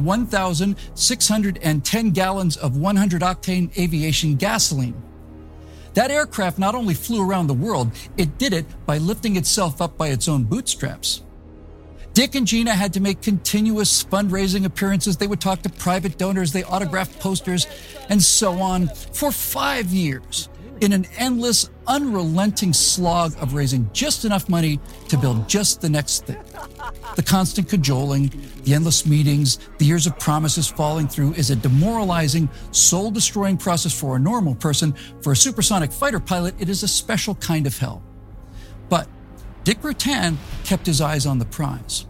1,610 gallons of 100-octane aviation gasoline. That aircraft not only flew around the world, it did it by lifting itself up by its own bootstraps. Dick and Gina had to make continuous fundraising appearances. They would talk to private donors, they autographed posters, and so on for 5 years in an endless, unrelenting slog of raising just enough money to build just the next thing. The constant cajoling, the endless meetings, the years of promises falling through is a demoralizing, soul-destroying process for a normal person. For a supersonic fighter pilot, it is a special kind of hell. But Dick Rutan kept his eyes on the prize.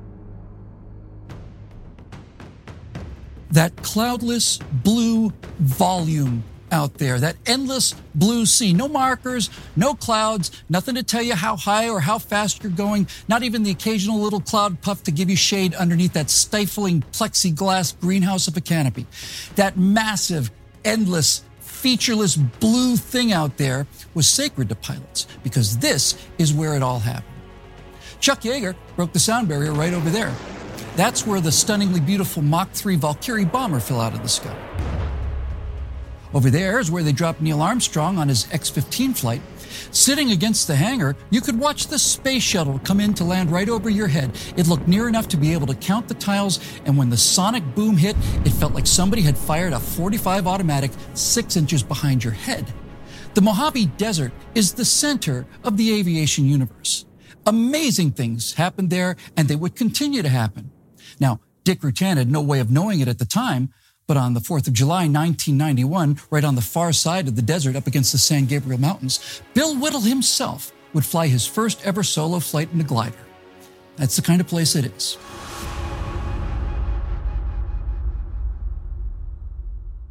That cloudless blue volume out there, that endless blue sea, no markers, no clouds, nothing to tell you how high or how fast you're going, not even the occasional little cloud puff to give you shade underneath that stifling plexiglass greenhouse of a canopy. That massive, endless, featureless blue thing out there was sacred to pilots because this is where it all happened. Chuck Yeager broke the sound barrier right over there. That's where the stunningly beautiful Mach 3 Valkyrie bomber fell out of the sky. Over there is where they dropped Neil Armstrong on his X-15 flight. Sitting against the hangar, you could watch the space shuttle come in to land right over your head. It looked near enough to be able to count the tiles, and when the sonic boom hit, it felt like somebody had fired a .45 automatic 6 inches behind your head. The Mojave Desert is the center of the aviation universe. Amazing things happened there, and they would continue to happen. Now, Dick Rutan had no way of knowing it at the time, but on the 4th of July, 1991, right on the far side of the desert up against the San Gabriel Mountains, Bill Whittle himself would fly his first ever solo flight in a glider. That's the kind of place it is.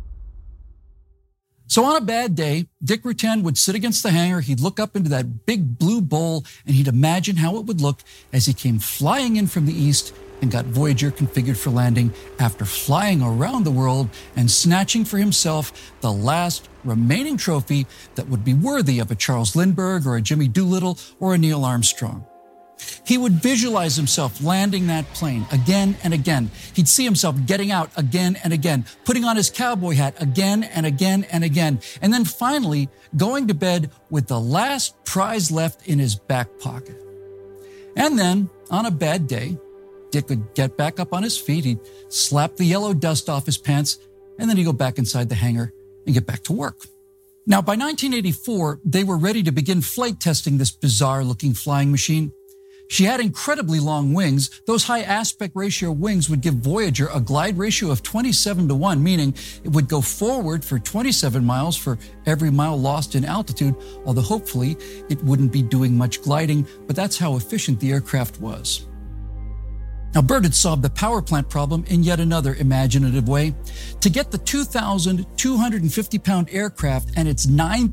So on a bad day, Dick Rutan would sit against the hangar, he'd look up into that big blue bowl, and he'd imagine how it would look as he came flying in from the east and got Voyager configured for landing after flying around the world and snatching for himself the last remaining trophy that would be worthy of a Charles Lindbergh or a Jimmy Doolittle or a Neil Armstrong. He would visualize himself landing that plane again and again. He'd see himself getting out again and again, putting on his cowboy hat again and again and again, and then finally going to bed with the last prize left in his back pocket. And then, on a bad day, Dick would get back up on his feet, he'd slap the yellow dust off his pants, and then he'd go back inside the hangar and get back to work. Now, by 1984, they were ready to begin flight testing this bizarre-looking flying machine. She had incredibly long wings. Those high aspect ratio wings would give Voyager a glide ratio of 27-1, meaning it would go forward for 27 miles for every mile lost in altitude, although hopefully it wouldn't be doing much gliding, but that's how efficient the aircraft was. Now, Burt had solved the power plant problem in yet another imaginative way. To get the 2,250-pound aircraft and its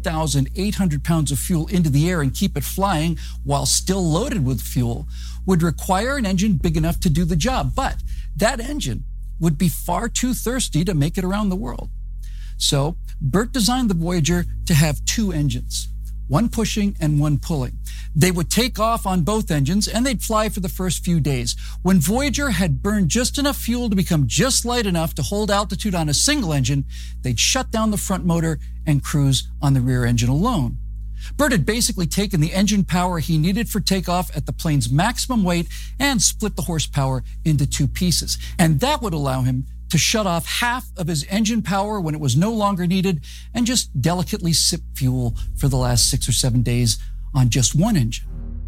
9,800 pounds of fuel into the air and keep it flying while still loaded with fuel would require an engine big enough to do the job. But that engine would be far too thirsty to make it around the world. So Burt designed the Voyager to have two engines, one pushing and one pulling. They would take off on both engines and they'd fly for the first few days. When Voyager had burned just enough fuel to become just light enough to hold altitude on a single engine, they'd shut down the front motor and cruise on the rear engine alone. Burt had basically taken the engine power he needed for takeoff at the plane's maximum weight and split the horsepower into two pieces. And that would allow him to shut off half of his engine power when it was no longer needed and just delicately sip fuel for the last 6 or 7 days on just one engine.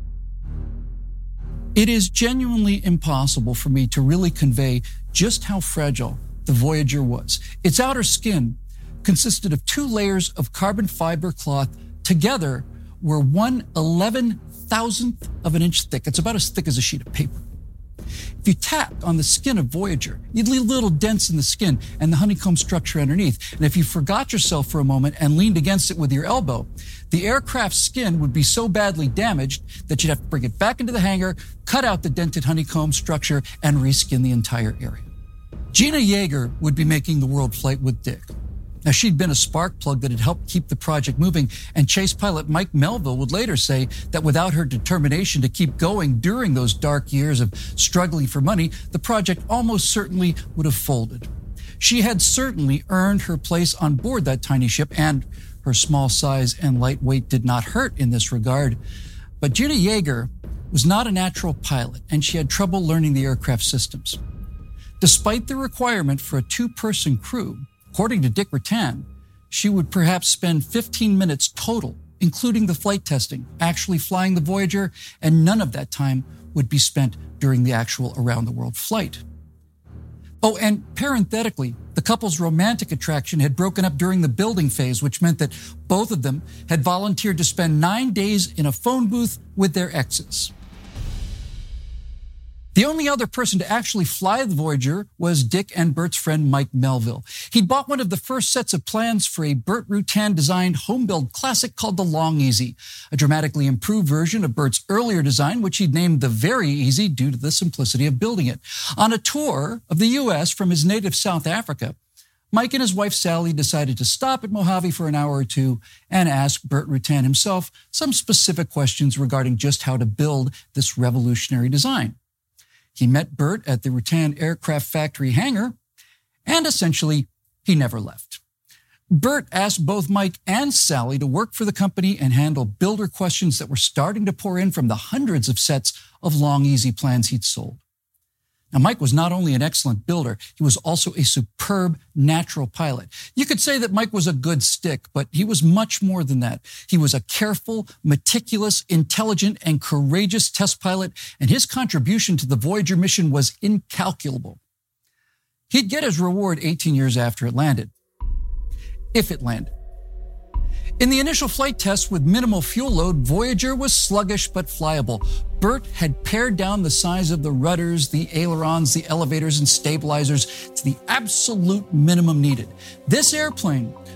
It is genuinely impossible for me to really convey just how fragile the Voyager was. Its outer skin consisted of 2 layers of carbon fiber cloth. Together were 1/11,000th of an inch thick. It's about as thick as a sheet of paper. If you tapped on the skin of Voyager, you'd leave little dents in the skin and the honeycomb structure underneath. And if you forgot yourself for a moment and leaned against it with your elbow, the aircraft's skin would be so badly damaged that you'd have to bring it back into the hangar, cut out the dented honeycomb structure, and reskin the entire area. Gina Yeager would be making the world flight with Dick. Now, she'd been a spark plug that had helped keep the project moving, and chase pilot Mike Melville would later say that without her determination to keep going during those dark years of struggling for money, the project almost certainly would have folded. She had certainly earned her place on board that tiny ship, and her small size and light weight did not hurt in this regard. But Gina Yeager was not a natural pilot, and she had trouble learning the aircraft systems. Despite the requirement for a 2-person crew, according to Dick Rutan, she would perhaps spend 15 minutes total, including the flight testing, actually flying the Voyager, and none of that time would be spent during the actual around-the-world flight. Oh, and parenthetically, the couple's romantic attraction had broken up during the building phase, which meant that both of them had volunteered to spend 9 days in a phone booth with their exes. The only other person to actually fly the Voyager was Dick and Burt's friend Mike Melville. He'd bought one of the first sets of plans for a Burt Rutan-designed home-build classic called the Long Easy, a dramatically improved version of Burt's earlier design, which he'd named the Very Easy due to the simplicity of building it. On a tour of the U.S. from his native South Africa, Mike and his wife Sally decided to stop at Mojave for an hour or two and ask Burt Rutan himself some specific questions regarding just how to build this revolutionary design. He met Burt at the Rutan Aircraft Factory hangar, and essentially, he never left. Burt asked both Mike and Sally to work for the company and handle builder questions that were starting to pour in from the hundreds of sets of Long Easy plans he'd sold. Now, Mike was not only an excellent builder, he was also a superb natural pilot. You could say that Mike was a good stick, but he was much more than that. He was a careful, meticulous, intelligent, and courageous test pilot, and his contribution to the Voyager mission was incalculable. He'd get his reward 18 years after it landed, if it landed. In the initial flight tests with minimal fuel load, Voyager was sluggish but flyable. Burt had pared down the size of the rudders, the ailerons, the elevators, and stabilizers to the absolute minimum needed. This airplane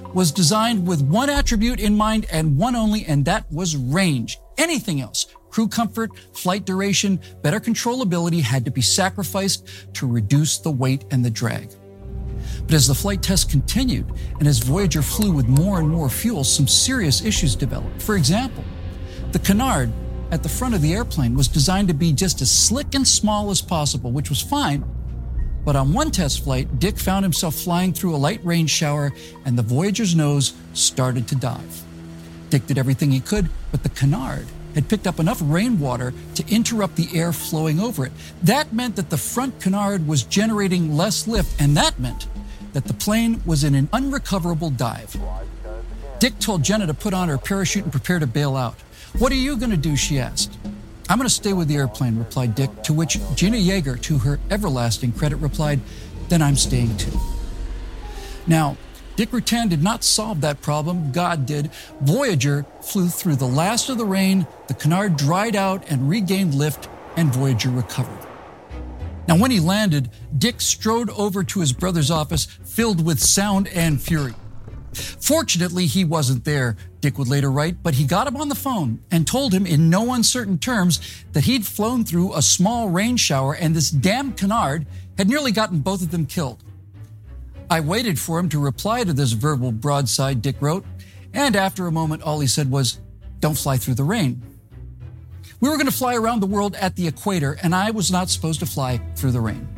was designed with one attribute in mind and one only, and that was range. Anything else, crew comfort, flight duration, better controllability, had to be sacrificed to reduce the weight and the drag. But as the flight test continued, and as Voyager flew with more and more fuel, some serious issues developed. For example, the canard at the front of the airplane was designed to be just as slick and small as possible, which was fine. But on one test flight, Dick found himself flying through a light rain shower, and the Voyager's nose started to dive. Dick did everything he could, but the canard had picked up enough rainwater to interrupt the air flowing over it. That meant that the front canard was generating less lift, and that meant that the plane was in an unrecoverable dive. Dick told Jenna to put on her parachute and prepare to bail out. "What are you going to do?" she asked. "I'm going to stay with the airplane," replied Dick, to which Gina Yeager, to her everlasting credit, replied, "Then I'm staying too." Now, Dick Rutan did not solve that problem. God did. Voyager flew through the last of the rain, the canard dried out and regained lift, and Voyager recovered. Now, when he landed, Dick strode over to his brother's office, filled with sound and fury. Fortunately, he wasn't there, Dick would later write, but he got him on the phone and told him in no uncertain terms that he'd flown through a small rain shower and this damn canard had nearly gotten both of them killed. "I waited for him to reply to this verbal broadside," Dick wrote, and after a moment, all he said was, "Don't fly through the rain." We were going to fly around the world at the equator, and I was not supposed to fly through the rain.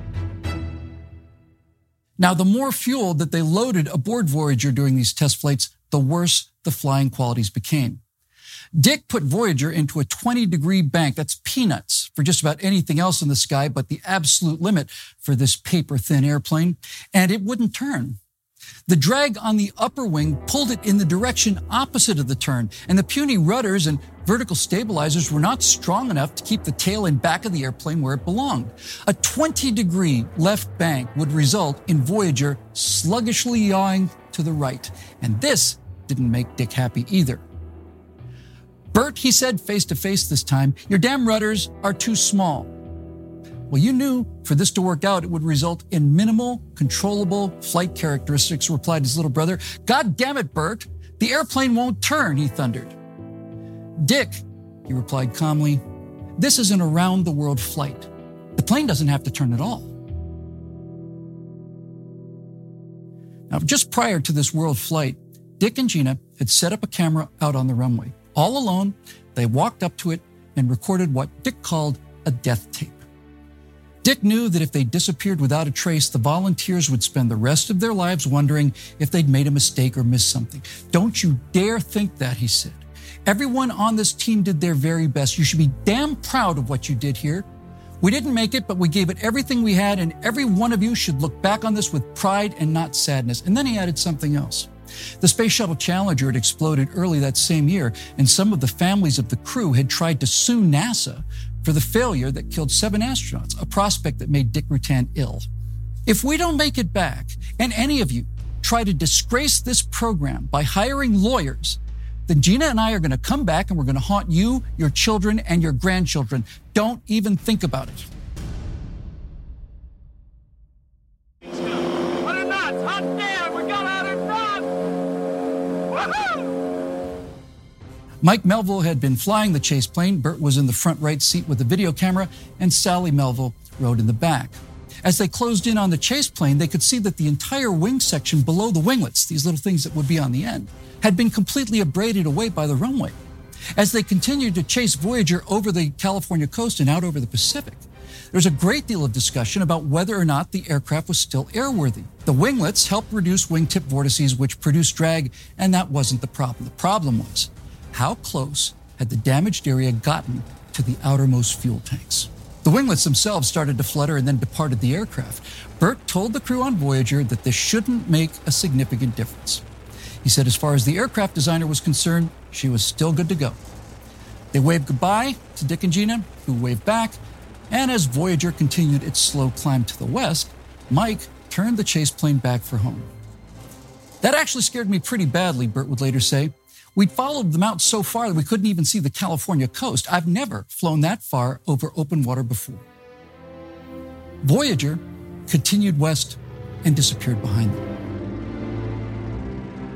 Now, the more fuel that they loaded aboard Voyager during these test flights, the worse the flying qualities became. Dick put Voyager into a 20-degree bank. That's peanuts for just about anything else in the sky, but the absolute limit for this paper-thin airplane, and it wouldn't turn. The drag on the upper wing pulled it in the direction opposite of the turn, and the puny rudders and vertical stabilizers were not strong enough to keep the tail and back of the airplane where it belonged. A 20-degree left bank would result in Voyager sluggishly yawing to the right, and this didn't make Dick happy either. "Bert," he said face-to-face this time, "your damn rudders are too small." "Well, you knew for this to work out, it would result in minimal, controllable flight characteristics," replied his little brother. "God damn it, Bert, the airplane won't turn," he thundered. "Dick," he replied calmly, "this is an around-the-world flight. The plane doesn't have to turn at all." Now, just prior to this world flight, Dick and Gina had set up a camera out on the runway. All alone, they walked up to it and recorded what Dick called a death tape. Dick knew that if they disappeared without a trace, the volunteers would spend the rest of their lives wondering if they'd made a mistake or missed something. "Don't you dare think that," he said. "Everyone on this team did their very best. You should be damn proud of what you did here. We didn't make it, but we gave it everything we had, and every one of you should look back on this with pride and not sadness." And then he added something else. The Space Shuttle Challenger had exploded early that same year, and some of the families of the crew had tried to sue NASA for the failure that killed 7 astronauts, a prospect that made Dick Rutan ill. "If we don't make it back, and any of you try to disgrace this program by hiring lawyers, then Gina and I are going to come back and we're going to haunt you, your children, and your grandchildren. Don't even think about it." What a nuts! Hot damn! We got out in front! Woohoo! Mike Melville had been flying the chase plane. Bert was in the front right seat with the video camera, and Sally Melville rode in the back. As they closed in on the chase plane, they could see that the entire wing section below the winglets, these little things that would be on the end, had been completely abraded away by the runway. As they continued to chase Voyager over the California coast and out over the Pacific, there was a great deal of discussion about whether or not the aircraft was still airworthy. The winglets helped reduce wingtip vortices, which produced drag, and that wasn't the problem. The problem was, how close had the damaged area gotten to the outermost fuel tanks? The winglets themselves started to flutter and then departed the aircraft. Bert told the crew on Voyager that this shouldn't make a significant difference. He said as far as the aircraft designer was concerned, she was still good to go. They waved goodbye to Dick and Gina, who waved back, and as Voyager continued its slow climb to the west, Mike turned the chase plane back for home. "That actually scared me pretty badly," Bert would later say. "We'd followed them out so far that we couldn't even see the California coast. I've never flown that far over open water before." Voyager continued west and disappeared behind them.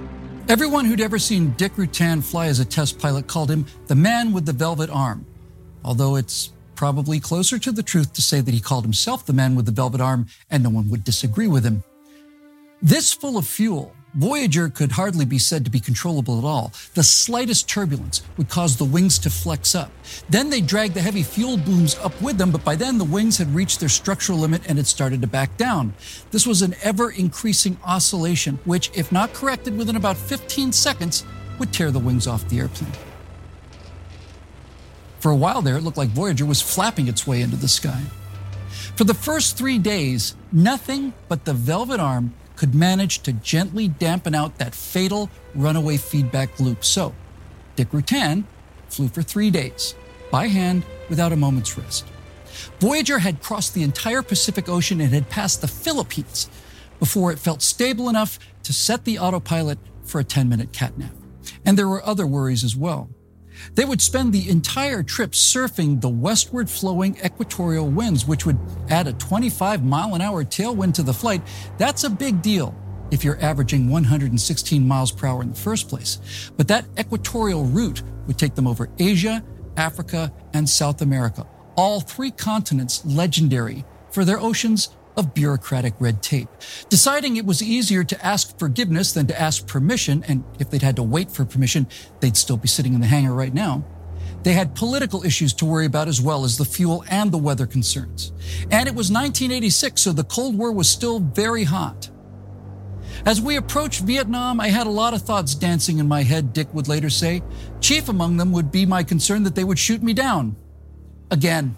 Everyone who'd ever seen Dick Rutan fly as a test pilot called him the man with the velvet arm, although it's probably closer to the truth to say that he called himself the man with the velvet arm, and no one would disagree with him. This full of fuel, Voyager could hardly be said to be controllable at all. The slightest turbulence would cause the wings to flex up. Then they'd drag the heavy fuel booms up with them, but by then the wings had reached their structural limit and had started to back down. This was an ever-increasing oscillation, which, if not corrected within about 15 seconds, would tear the wings off the airplane. For a while there, it looked like Voyager was flapping its way into the sky. For the first 3 days, nothing but the velvet arm could manage to gently dampen out that fatal runaway feedback loop. So, Dick Rutan flew for 3 days, by hand, without a moment's rest. Voyager had crossed the entire Pacific Ocean and had passed the Philippines before it felt stable enough to set the autopilot for a 10-minute catnap. And there were other worries as well. They would spend the entire trip surfing the westward flowing equatorial winds, which would add a 25-mile-an-hour tailwind to the flight. That's a big deal if you're averaging 116 miles per hour in the first place. But that equatorial route would take them over Asia, Africa, and South America, all 3 continents legendary for their oceans of bureaucratic red tape. Deciding it was easier to ask forgiveness than to ask permission, and if they'd had to wait for permission, they'd still be sitting in the hangar right now. They had political issues to worry about as well as the fuel and the weather concerns. And it was 1986, so the Cold War was still very hot. As we approached Vietnam, I had a lot of thoughts dancing in my head, Dick would later say. Chief among them would be my concern that they would shoot me down. Again.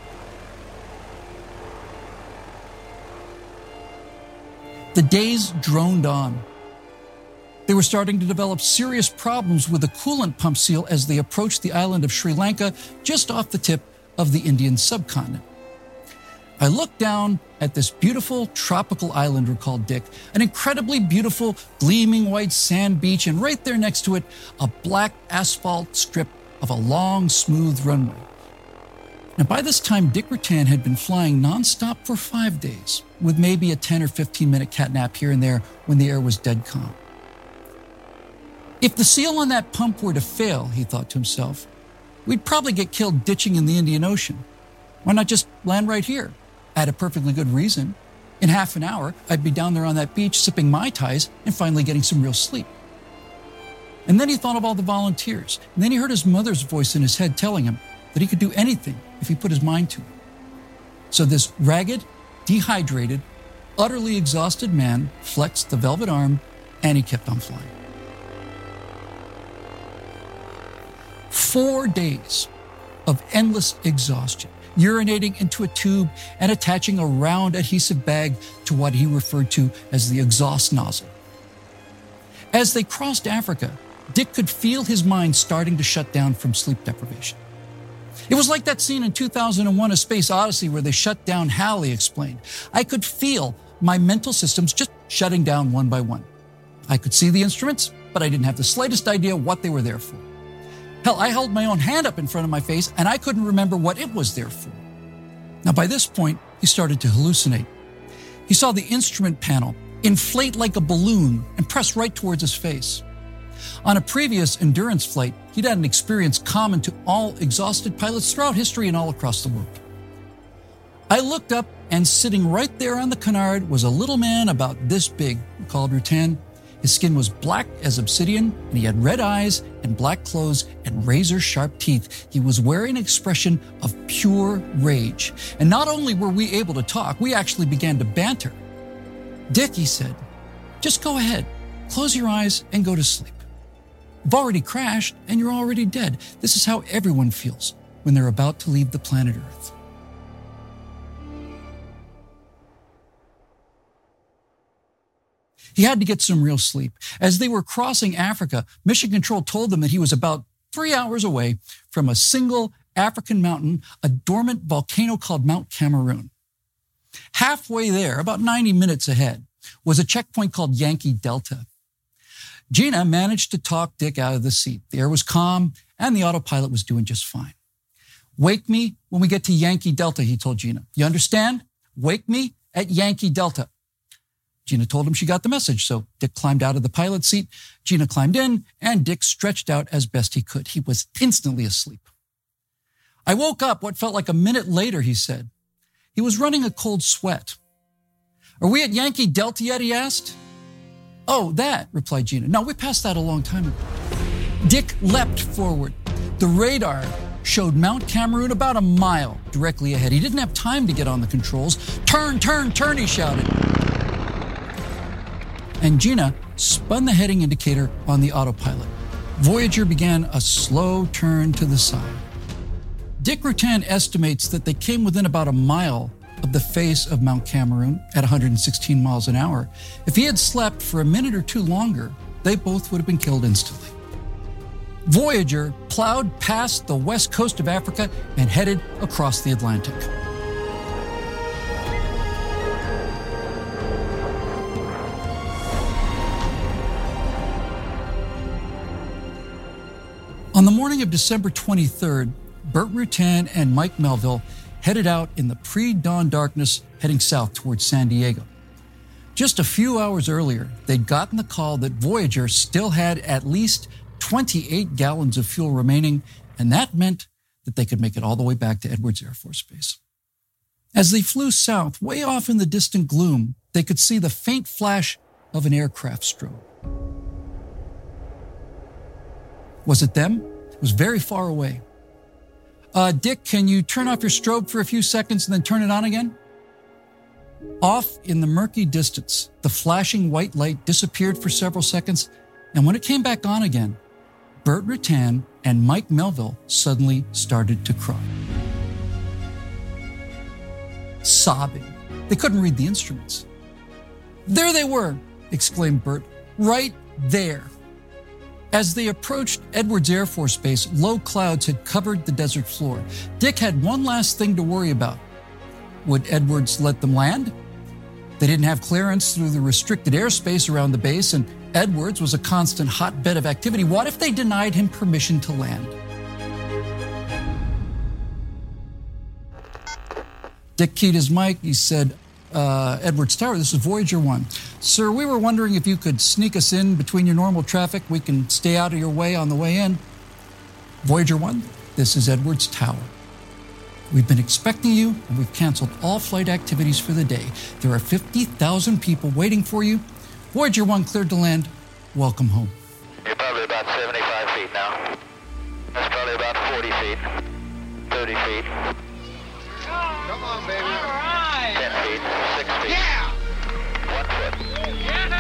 The days droned on. They were starting to develop serious problems with the coolant pump seal as they approached the island of Sri Lanka, just off the tip of the Indian subcontinent. I looked down at this beautiful tropical island, recalled Dick, an incredibly beautiful, gleaming white sand beach, and right there next to it, a black asphalt strip of a long, smooth runway. Now, by this time, Dick Rutan had been flying nonstop for 5 days, with maybe a 10 or 15-minute catnap here and there when the air was dead calm. If the seal on that pump were to fail, he thought to himself, we'd probably get killed ditching in the Indian Ocean. Why not just land right here? I had a perfectly good reason. In half an hour, I'd be down there on that beach sipping Mai Tais and finally getting some real sleep. And then he thought of all the volunteers. And then he heard his mother's voice in his head telling him that he could do anything if he put his mind to it. So this ragged, dehydrated, utterly exhausted man flexed the velvet arm, and he kept on flying. 4 days of endless exhaustion, urinating into a tube and attaching a round adhesive bag to what he referred to as the exhaust nozzle. As they crossed Africa, Dick could feel his mind starting to shut down from sleep deprivation. It was like that scene in 2001: A Space Odyssey where they shut down HAL, he explained. I could feel my mental systems just shutting down one by one. I could see the instruments, but I didn't have the slightest idea what they were there for. Hell, I held my own hand up in front of my face and I couldn't remember what it was there for. Now, by this point, he started to hallucinate. He saw the instrument panel inflate like a balloon and press right towards his face. On a previous endurance flight, he'd had an experience common to all exhausted pilots throughout history and all across the world. I looked up, and sitting right there on the canard was a little man about this big, called Rutan. His skin was black as obsidian, and he had red eyes and black clothes and razor-sharp teeth. He was wearing an expression of pure rage. And not only were we able to talk, we actually began to banter. Dick, he said, just go ahead, close your eyes and go to sleep. You've already crashed and you're already dead. This is how everyone feels when they're about to leave the planet Earth. He had to get some real sleep. As they were crossing Africa, Mission Control told them that he was about 3 hours away from a single African mountain, a dormant volcano called Mount Cameroon. Halfway there, about 90 minutes ahead, was a checkpoint called Yankee Delta. Gina managed to talk Dick out of the seat. The air was calm, and the autopilot was doing just fine. Wake me when we get to Yankee Delta, he told Gina. You understand? Wake me at Yankee Delta. Gina told him she got the message, so Dick climbed out of the pilot's seat, Gina climbed in, and Dick stretched out as best he could. He was instantly asleep. I woke up what felt like a minute later, he said. He was running a cold sweat. Are we at Yankee Delta yet, he asked. Oh, that, replied Gina. No, we passed that a long time ago. Dick leapt forward. The radar showed Mount Cameroon about a mile directly ahead. He didn't have time to get on the controls. Turn, turn, turn, he shouted. And Gina spun the heading indicator on the autopilot. Voyager began a slow turn to the side. Dick Rutan estimates that they came within about a mile of the face of Mount Cameroon at 116 miles an hour. If he had slept for a minute or two longer, they both would have been killed instantly. Voyager plowed past the west coast of Africa and headed across the Atlantic. On the morning of December 23rd, Burt Rutan and Mike Melville headed out in the pre-dawn darkness heading south towards San Diego. Just a few hours earlier, they'd gotten the call that Voyager still had at least 28 gallons of fuel remaining, and that meant that they could make it all the way back to Edwards Air Force Base. As they flew south, way off in the distant gloom, they could see the faint flash of an aircraft strobe. Was it them? It was very far away. Dick, can you turn off your strobe for a few seconds and then turn it on again? Off in the murky distance, the flashing white light disappeared for several seconds, and when it came back on again, Burt Rutan and Mike Melville suddenly started to cry. Sobbing. They couldn't read the instruments. There they were, exclaimed Burt, right there. As they approached Edwards Air Force Base, low clouds had covered the desert floor. Dick had one last thing to worry about. Would Edwards let them land? They didn't have clearance through the restricted airspace around the base, and Edwards was a constant hotbed of activity. What if they denied him permission to land? Dick keyed his mic. He said, Edwards Tower, this is Voyager 1. Sir, we were wondering if you could sneak us in between your normal traffic. We can stay out of your way on the way in. Voyager 1, this is Edwards Tower. We've been expecting you, and we've canceled all flight activities for the day. There are 50,000 people waiting for you. Voyager 1 cleared to land. Welcome home. You're probably about 75 feet now. That's probably about 40 feet. 30 feet. Come on, baby. All right. 10 feet. 6 feet. Yeah. 1 foot. Yeah.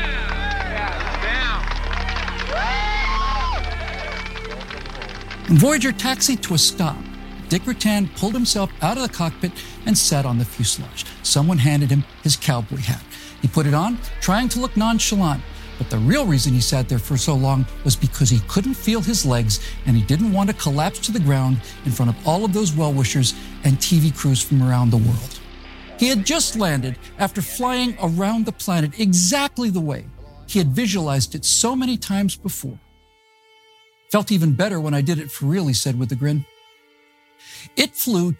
Down. And Voyager taxied to a stop. Dick Rutan pulled himself out of the cockpit and sat on the fuselage. Someone handed him his cowboy hat. He put it on, trying to look nonchalant. But the real reason he sat there for so long was because he couldn't feel his legs and he didn't want to collapse to the ground in front of all of those well-wishers and TV crews from around the world. He had just landed after flying around the planet exactly the way he had visualized it so many times before. Felt even better when I did it for real, he said with a grin. It flew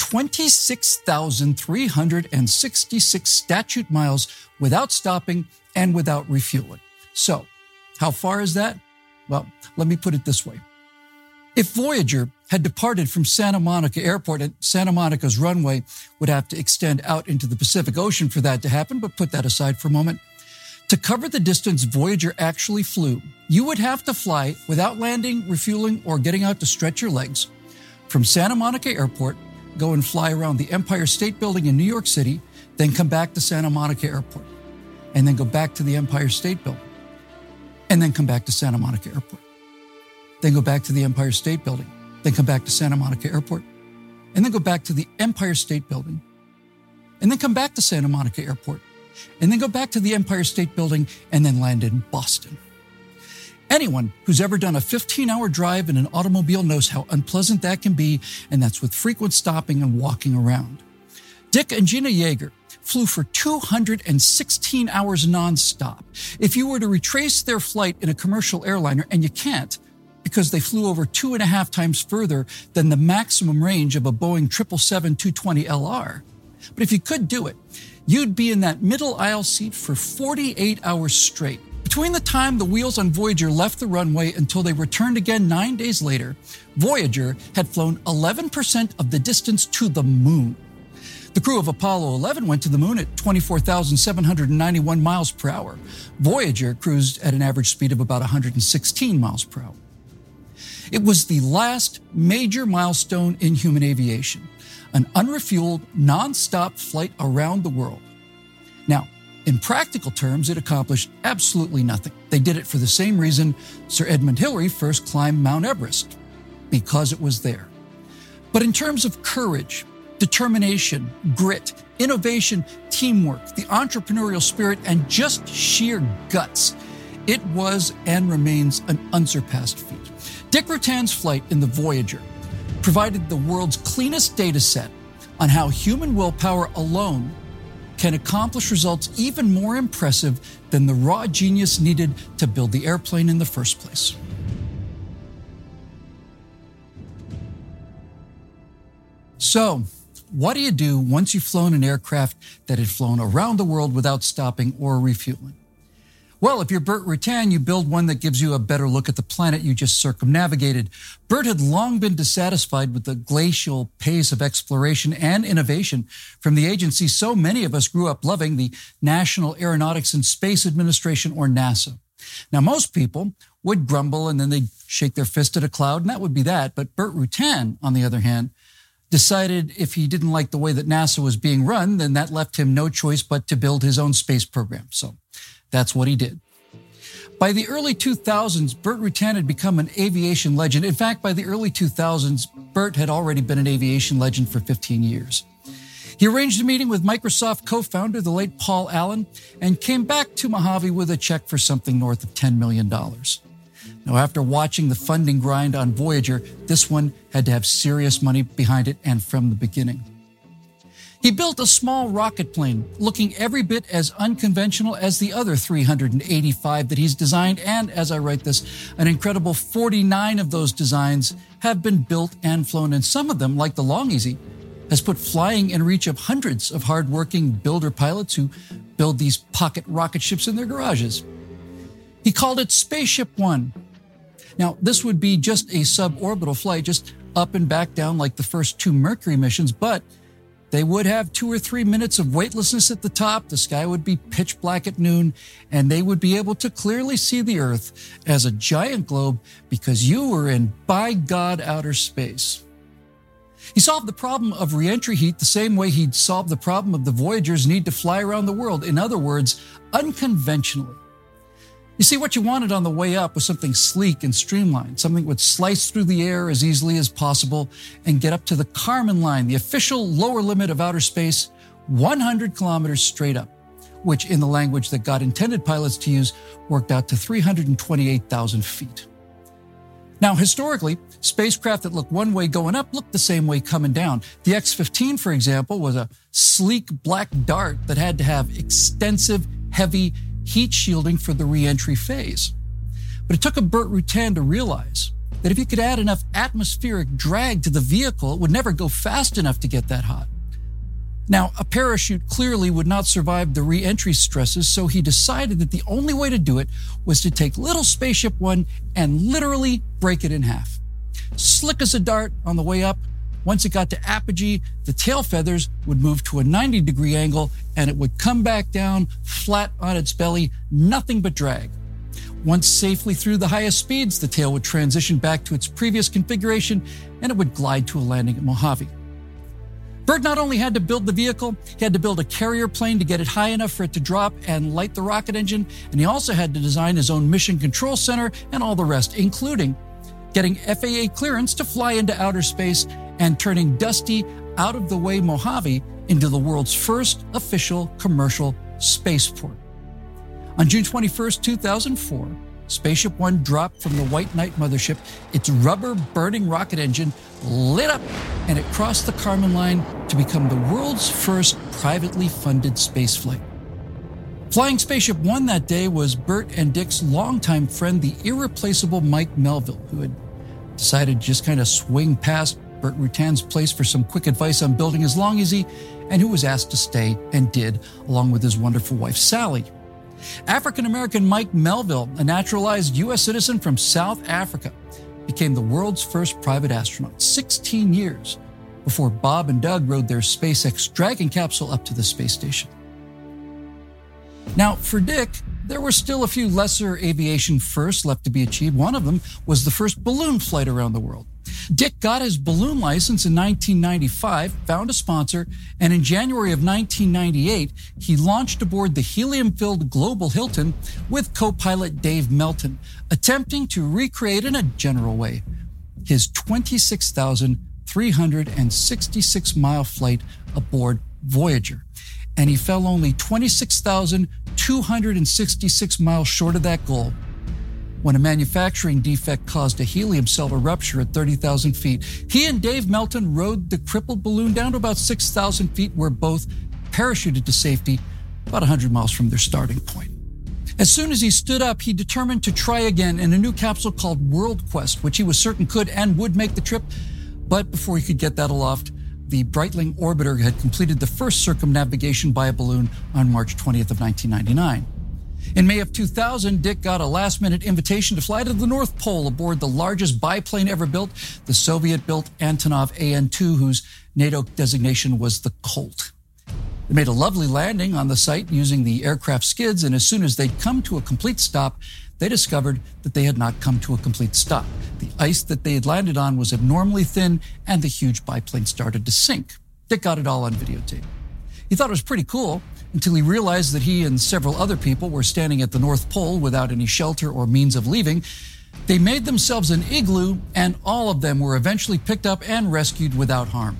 26,366 statute miles without stopping and without refueling. So, how far is that? Well, let me put it this way. If Voyager had departed from Santa Monica Airport, and Santa Monica's runway would have to extend out into the Pacific Ocean for that to happen, but put that aside for a moment. To cover the distance Voyager actually flew, you would have to fly without landing, refueling, or getting out to stretch your legs from Santa Monica Airport, go and fly around the Empire State Building in New York City, then come back to Santa Monica Airport, and then go back to the Empire State Building, and then come back to Santa Monica Airport. Then go back to the Empire State Building, then come back to Santa Monica Airport, and then go back to the Empire State Building, and then come back to Santa Monica Airport, and then go back to the Empire State Building, and then land in Boston. Anyone who's ever done a 15-hour drive in an automobile knows how unpleasant that can be, and that's with frequent stopping and walking around. Dick and Gina Yeager flew for 216 hours nonstop. If you were to retrace their flight in a commercial airliner, and you can't, because they flew over 2.5 times further than the maximum range of a Boeing 777-220LR, But if you could do it, you'd be in that middle aisle seat for 48 hours straight. Between the time the wheels on Voyager left the runway until they returned again 9 days later, Voyager had flown 11% of the distance to the moon. The crew of Apollo 11 went to the moon at 24,791 miles per hour. Voyager cruised at an average speed of about 116 miles per hour. It was the last major milestone in human aviation, an unrefueled, non-stop flight around the world. Now, in practical terms, it accomplished absolutely nothing. They did it for the same reason Sir Edmund Hillary first climbed Mount Everest, because it was there. But in terms of courage, determination, grit, innovation, teamwork, the entrepreneurial spirit, and just sheer guts, it was and remains an unsurpassed feat. Dick Rutan's flight in the Voyager provided the world's cleanest data set on how human willpower alone can accomplish results even more impressive than the raw genius needed to build the airplane in the first place. So, what do you do once you've flown an aircraft that had flown around the world without stopping or refueling? Well, if you're Burt Rutan, you build one that gives you a better look at the planet you just circumnavigated. Burt had long been dissatisfied with the glacial pace of exploration and innovation from the agency so many of us grew up loving, the National Aeronautics and Space Administration, or NASA. Now, most people would grumble and then they'd shake their fist at a cloud, and that would be that. But Burt Rutan, on the other hand, decided if he didn't like the way that NASA was being run, then that left him no choice but to build his own space program. So that's what he did. By the early 2000s, Burt Rutan had become an aviation legend. In fact, by the early 2000s, Burt had already been an aviation legend for 15 years. He arranged a meeting with Microsoft co-founder, the late Paul Allen, and came back to Mojave with a check for something north of $10 million. Now, after watching the funding grind on Voyager, this one had to have serious money behind it, and from the beginning. He built a small rocket plane, looking every bit as unconventional as the other 385 that he's designed, and as I write this, an incredible 49 of those designs have been built and flown, and some of them, like the Long Easy, has put flying in reach of hundreds of hardworking builder pilots who build these pocket rocket ships in their garages. He called it Spaceship One. Now, this would be just a suborbital flight, just up and back down like the first two Mercury missions, but they would have 2 or 3 minutes of weightlessness at the top, the sky would be pitch black at noon, and they would be able to clearly see the Earth as a giant globe because you were in, by God, outer space. He solved the problem of reentry heat the same way he'd solved the problem of the Voyager's need to fly around the world. In other words, unconventionally. You see, what you wanted on the way up was something sleek and streamlined, something that would slice through the air as easily as possible and get up to the Kármán line, the official lower limit of outer space, 100 kilometers straight up, which in the language that God intended pilots to use worked out to 328,000 feet. Now, historically, spacecraft that looked one way going up looked the same way coming down. The X-15, for example, was a sleek black dart that had to have extensive, heavy heat shielding for the re-entry phase. But it took a Burt Rutan to realize that if you could add enough atmospheric drag to the vehicle, it would never go fast enough to get that hot. Now, a parachute clearly would not survive the re-entry stresses, so he decided that the only way to do it was to take little Spaceship One and literally break it in half. Slick as a dart on the way up, once it got to apogee, the tail feathers would move to a 90-degree angle and it would come back down flat on its belly, nothing but drag. Once safely through the highest speeds, the tail would transition back to its previous configuration and it would glide to a landing at Mojave. Burt not only had to build the vehicle, he had to build a carrier plane to get it high enough for it to drop and light the rocket engine, and he also had to design his own mission control center and all the rest, including getting FAA clearance to fly into outer space and turning dusty, out-of-the-way Mojave into the world's first official commercial spaceport. On June 21st, 2004, Spaceship One dropped from the White Knight mothership. Its rubber-burning rocket engine lit up, and it crossed the Kármán line to become the world's first privately funded spaceflight. Flying Spaceship One that day was Burt and Dick's longtime friend, the irreplaceable Mike Melville, who had decided to just kind of swing past Burt Rutan's place for some quick advice on building his Long Easy, and who was asked to stay and did, along with his wonderful wife, Sally. African-American Mike Melville, a naturalized U.S. citizen from South Africa, became the world's first private astronaut 16 years before Bob and Doug rode their SpaceX Dragon capsule up to the space station. Now, for Dick, there were still a few lesser aviation firsts left to be achieved. One of them was the first balloon flight around the world. Dick got his balloon license in 1995, found a sponsor, and in January of 1998, he launched aboard the helium-filled Global Hilton with co-pilot Dave Melton, attempting to recreate in a general way his 26,366-mile flight aboard Voyager. And he fell only 26,266 miles short of that goal when a manufacturing defect caused a helium cell to rupture at 30,000 feet. He and Dave Melton rode the crippled balloon down to about 6,000 feet, where both parachuted to safety about 100 miles from their starting point. As soon as he stood up, he determined to try again in a new capsule called World Quest, which he was certain could and would make the trip. But before he could get that aloft, the Breitling orbiter had completed the first circumnavigation by a balloon on March 20th of 1999. In May of 2000, Dick got a last-minute invitation to fly to the North Pole aboard the largest biplane ever built, the Soviet-built Antonov AN-2, whose NATO designation was the Colt. They made a lovely landing on the site using the aircraft skids, and as soon as they'd come to a complete stop, they discovered that they had not come to a complete stop. The ice that they had landed on was abnormally thin, and the huge biplane started to sink. Dick got it all on videotape. He thought it was pretty cool until he realized that he and several other people were standing at the North Pole without any shelter or means of leaving. They made themselves an igloo, and all of them were eventually picked up and rescued without harm.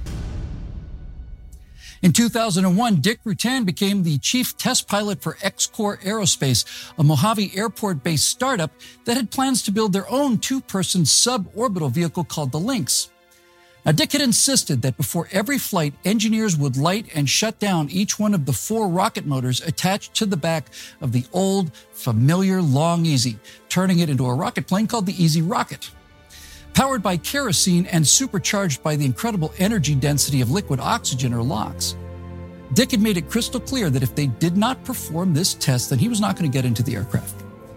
In 2001, Dick Rutan became the chief test pilot for X-Core Aerospace, a Mojave Airport-based startup that had plans to build their own two-person suborbital vehicle called the Lynx. Now, Dick had insisted that before every flight, engineers would light and shut down each one of the 4 rocket motors attached to the back of the old, familiar Long Easy, turning it into a rocket plane called the Easy Rocket. Powered by kerosene and supercharged by the incredible energy density of liquid oxygen, or LOX. Dick had made it crystal clear that if they did not perform this test, then he was not going to get into the aircraft.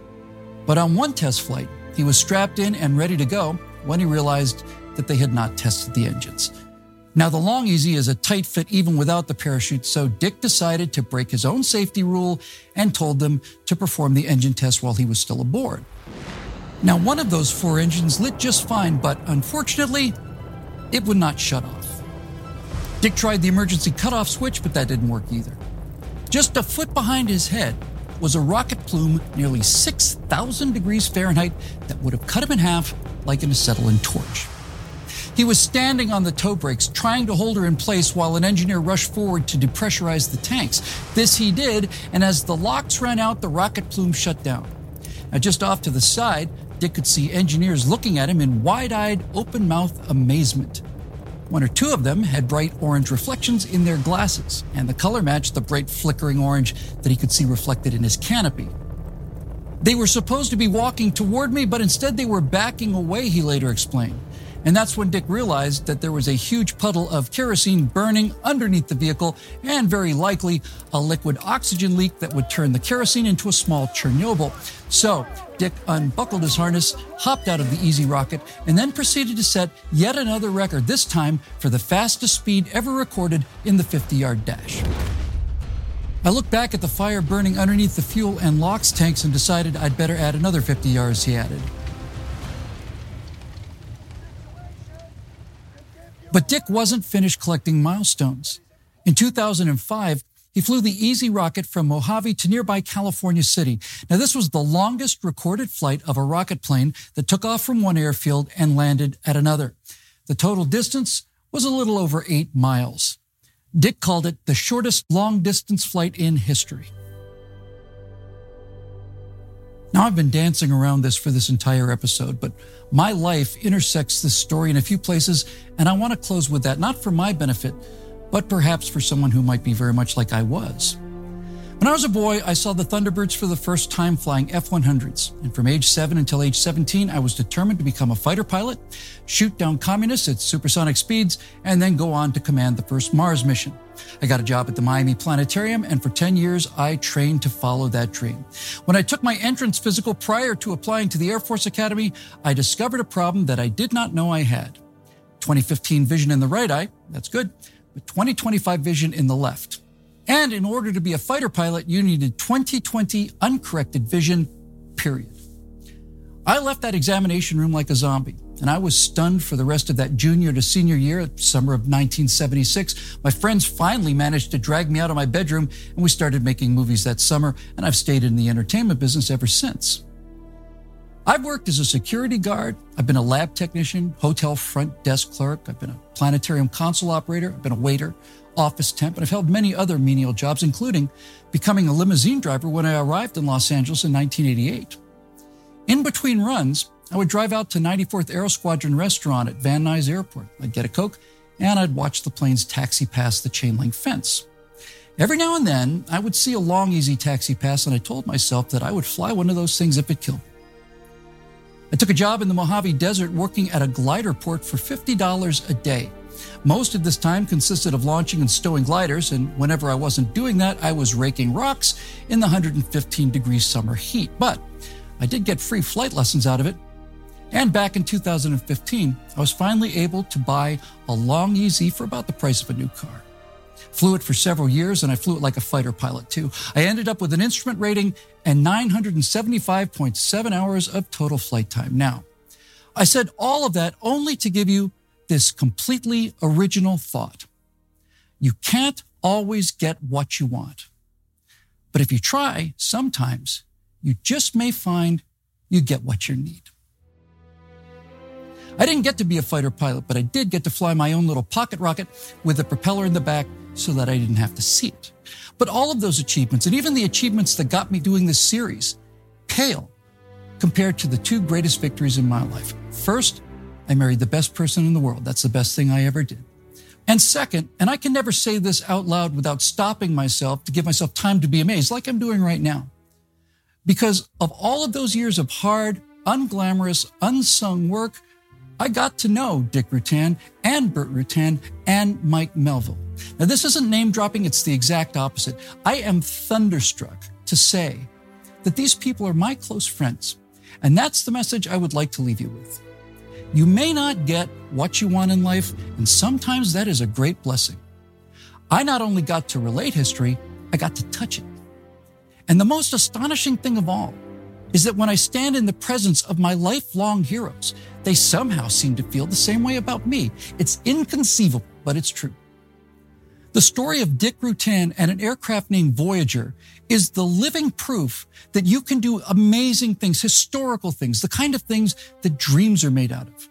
But on one test flight, he was strapped in and ready to go when he realized that they had not tested the engines. Now, the Long Easy is a tight fit even without the parachute, so Dick decided to break his own safety rule and told them to perform the engine test while he was still aboard. Now, one of those 4 engines lit just fine, but unfortunately, it would not shut off. Dick tried the emergency cutoff switch, but that didn't work either. Just a foot behind his head was a rocket plume nearly 6,000 degrees Fahrenheit that would have cut him in half like an acetylene torch. He was standing on the toe brakes, trying to hold her in place while an engineer rushed forward to depressurize the tanks. This he did, and as the LOX ran out, the rocket plume shut down. Now, just off to the side, Dick could see engineers looking at him in wide-eyed, open-mouthed amazement. 1 or 2 of them had bright orange reflections in their glasses, and the color matched the bright flickering orange that he could see reflected in his canopy. They were supposed to be walking toward me, but instead they were backing away, he later explained. And that's when Dick realized that there was a huge puddle of kerosene burning underneath the vehicle, and very likely a liquid oxygen leak that would turn the kerosene into a small Chernobyl. So Dick unbuckled his harness, hopped out of the Easy Rocket, and then proceeded to set yet another record, this time for the fastest speed ever recorded in the 50-yard dash. I looked back at the fire burning underneath the fuel and LOX tanks and decided I'd better add another 50 yards, he added. But Dick wasn't finished collecting milestones. In 2005, he flew the Easy Rocket from Mojave to nearby California City. Now, this was the longest recorded flight of a rocket plane that took off from one airfield and landed at another. The total distance was a little over 8 miles. Dick called it the shortest long-distance flight in history. Now, I've been dancing around this for this entire episode, but my life intersects this story in a few places, and I want to close with that, not for my benefit, but perhaps for someone who might be very much like I was. When I was a boy, I saw the Thunderbirds for the first time flying F-100s. And from age 7 until age 17, I was determined to become a fighter pilot, shoot down communists at supersonic speeds, and then go on to command the first Mars mission. I got a job at the Miami Planetarium, and for 10 years, I trained to follow that dream. When I took my entrance physical prior to applying to the Air Force Academy, I discovered a problem that I did not know I had. 2015 vision in the right eye, that's good, but 20/25 vision in the left. And in order to be a fighter pilot, you needed 20/20 uncorrected vision, period. I left that examination room like a zombie, and I was stunned for the rest of that junior to senior year, summer of 1976. My friends finally managed to drag me out of my bedroom, and we started making movies that summer, and I've stayed in the entertainment business ever since. I've worked as a security guard. I've been a lab technician, hotel front desk clerk. I've been a planetarium console operator. I've been a waiter, office temp, and I've held many other menial jobs, including becoming a limousine driver when I arrived in Los Angeles in 1988. In between runs, I would drive out to 94th Aero Squadron restaurant at Van Nuys Airport. I'd get a Coke, and I'd watch the planes taxi past the chain link fence. Every now and then, I would see a long, easy taxi pass, and I told myself that I would fly one of those things if it killed me. I took a job in the Mojave Desert working at a glider port for $50 a day. Most of this time consisted of launching and stowing gliders, and whenever I wasn't doing that, I was raking rocks in the 115-degree summer heat. But I did get free flight lessons out of it. And back in 2015, I was finally able to buy a Long EZ for about the price of a new car. Flew it for several years, and I flew it like a fighter pilot, too. I ended up with an instrument rating and 975.7 hours of total flight time. Now, I said all of that only to give you this completely original thought. You can't always get what you want. But if you try, sometimes you just may find you get what you need. I didn't get to be a fighter pilot, but I did get to fly my own little pocket rocket with a propeller in the back so that I didn't have to see it. But all of those achievements, and even the achievements that got me doing this series, pale compared to the two greatest victories in my life. First, I married the best person in the world. That's the best thing I ever did. And second, and I can never say this out loud without stopping myself to give myself time to be amazed, like I'm doing right now. Because of all of those years of hard, unglamorous, unsung work, I got to know Dick Rutan and Burt Rutan and Mike Melville. Now, this isn't name dropping, it's the exact opposite. I am thunderstruck to say that these people are my close friends. And that's the message I would like to leave you with. You may not get what you want in life, and sometimes that is a great blessing. I not only got to relate history, I got to touch it. And the most astonishing thing of all is that when I stand in the presence of my lifelong heroes, they somehow seem to feel the same way about me. It's inconceivable, but it's true. The story of Dick Rutan and an aircraft named Voyager is the living proof that you can do amazing things, historical things, the kind of things that dreams are made out of.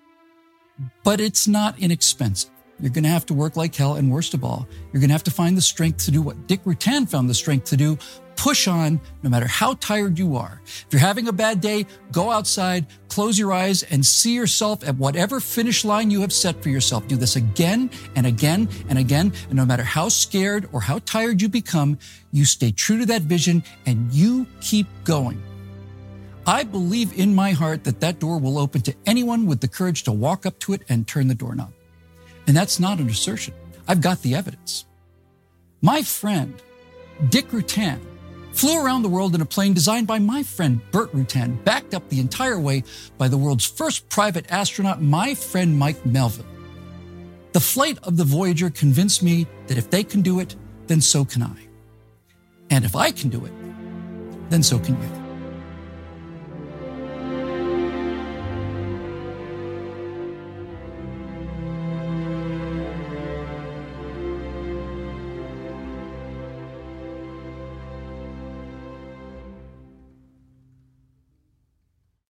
But it's not inexpensive. You're going to have to work like hell, and worst of all, you're going to have to find the strength to do what Dick Rutan found the strength to do. Push on, no matter how tired you are. If you're having a bad day, go outside, close your eyes, and see yourself at whatever finish line you have set for yourself. Do this again and again and again, and no matter how scared or how tired you become, you stay true to that vision and you keep going. I believe in my heart that that door will open to anyone with the courage to walk up to it and turn the doorknob. And that's not an assertion. I've got the evidence. My friend, Dick Rutan, flew around the world in a plane designed by my friend Burt Rutan, backed up the entire way by the world's first private astronaut, my friend Mike Melville. The flight of the Voyager convinced me that if they can do it, then so can I. And if I can do it, then so can you.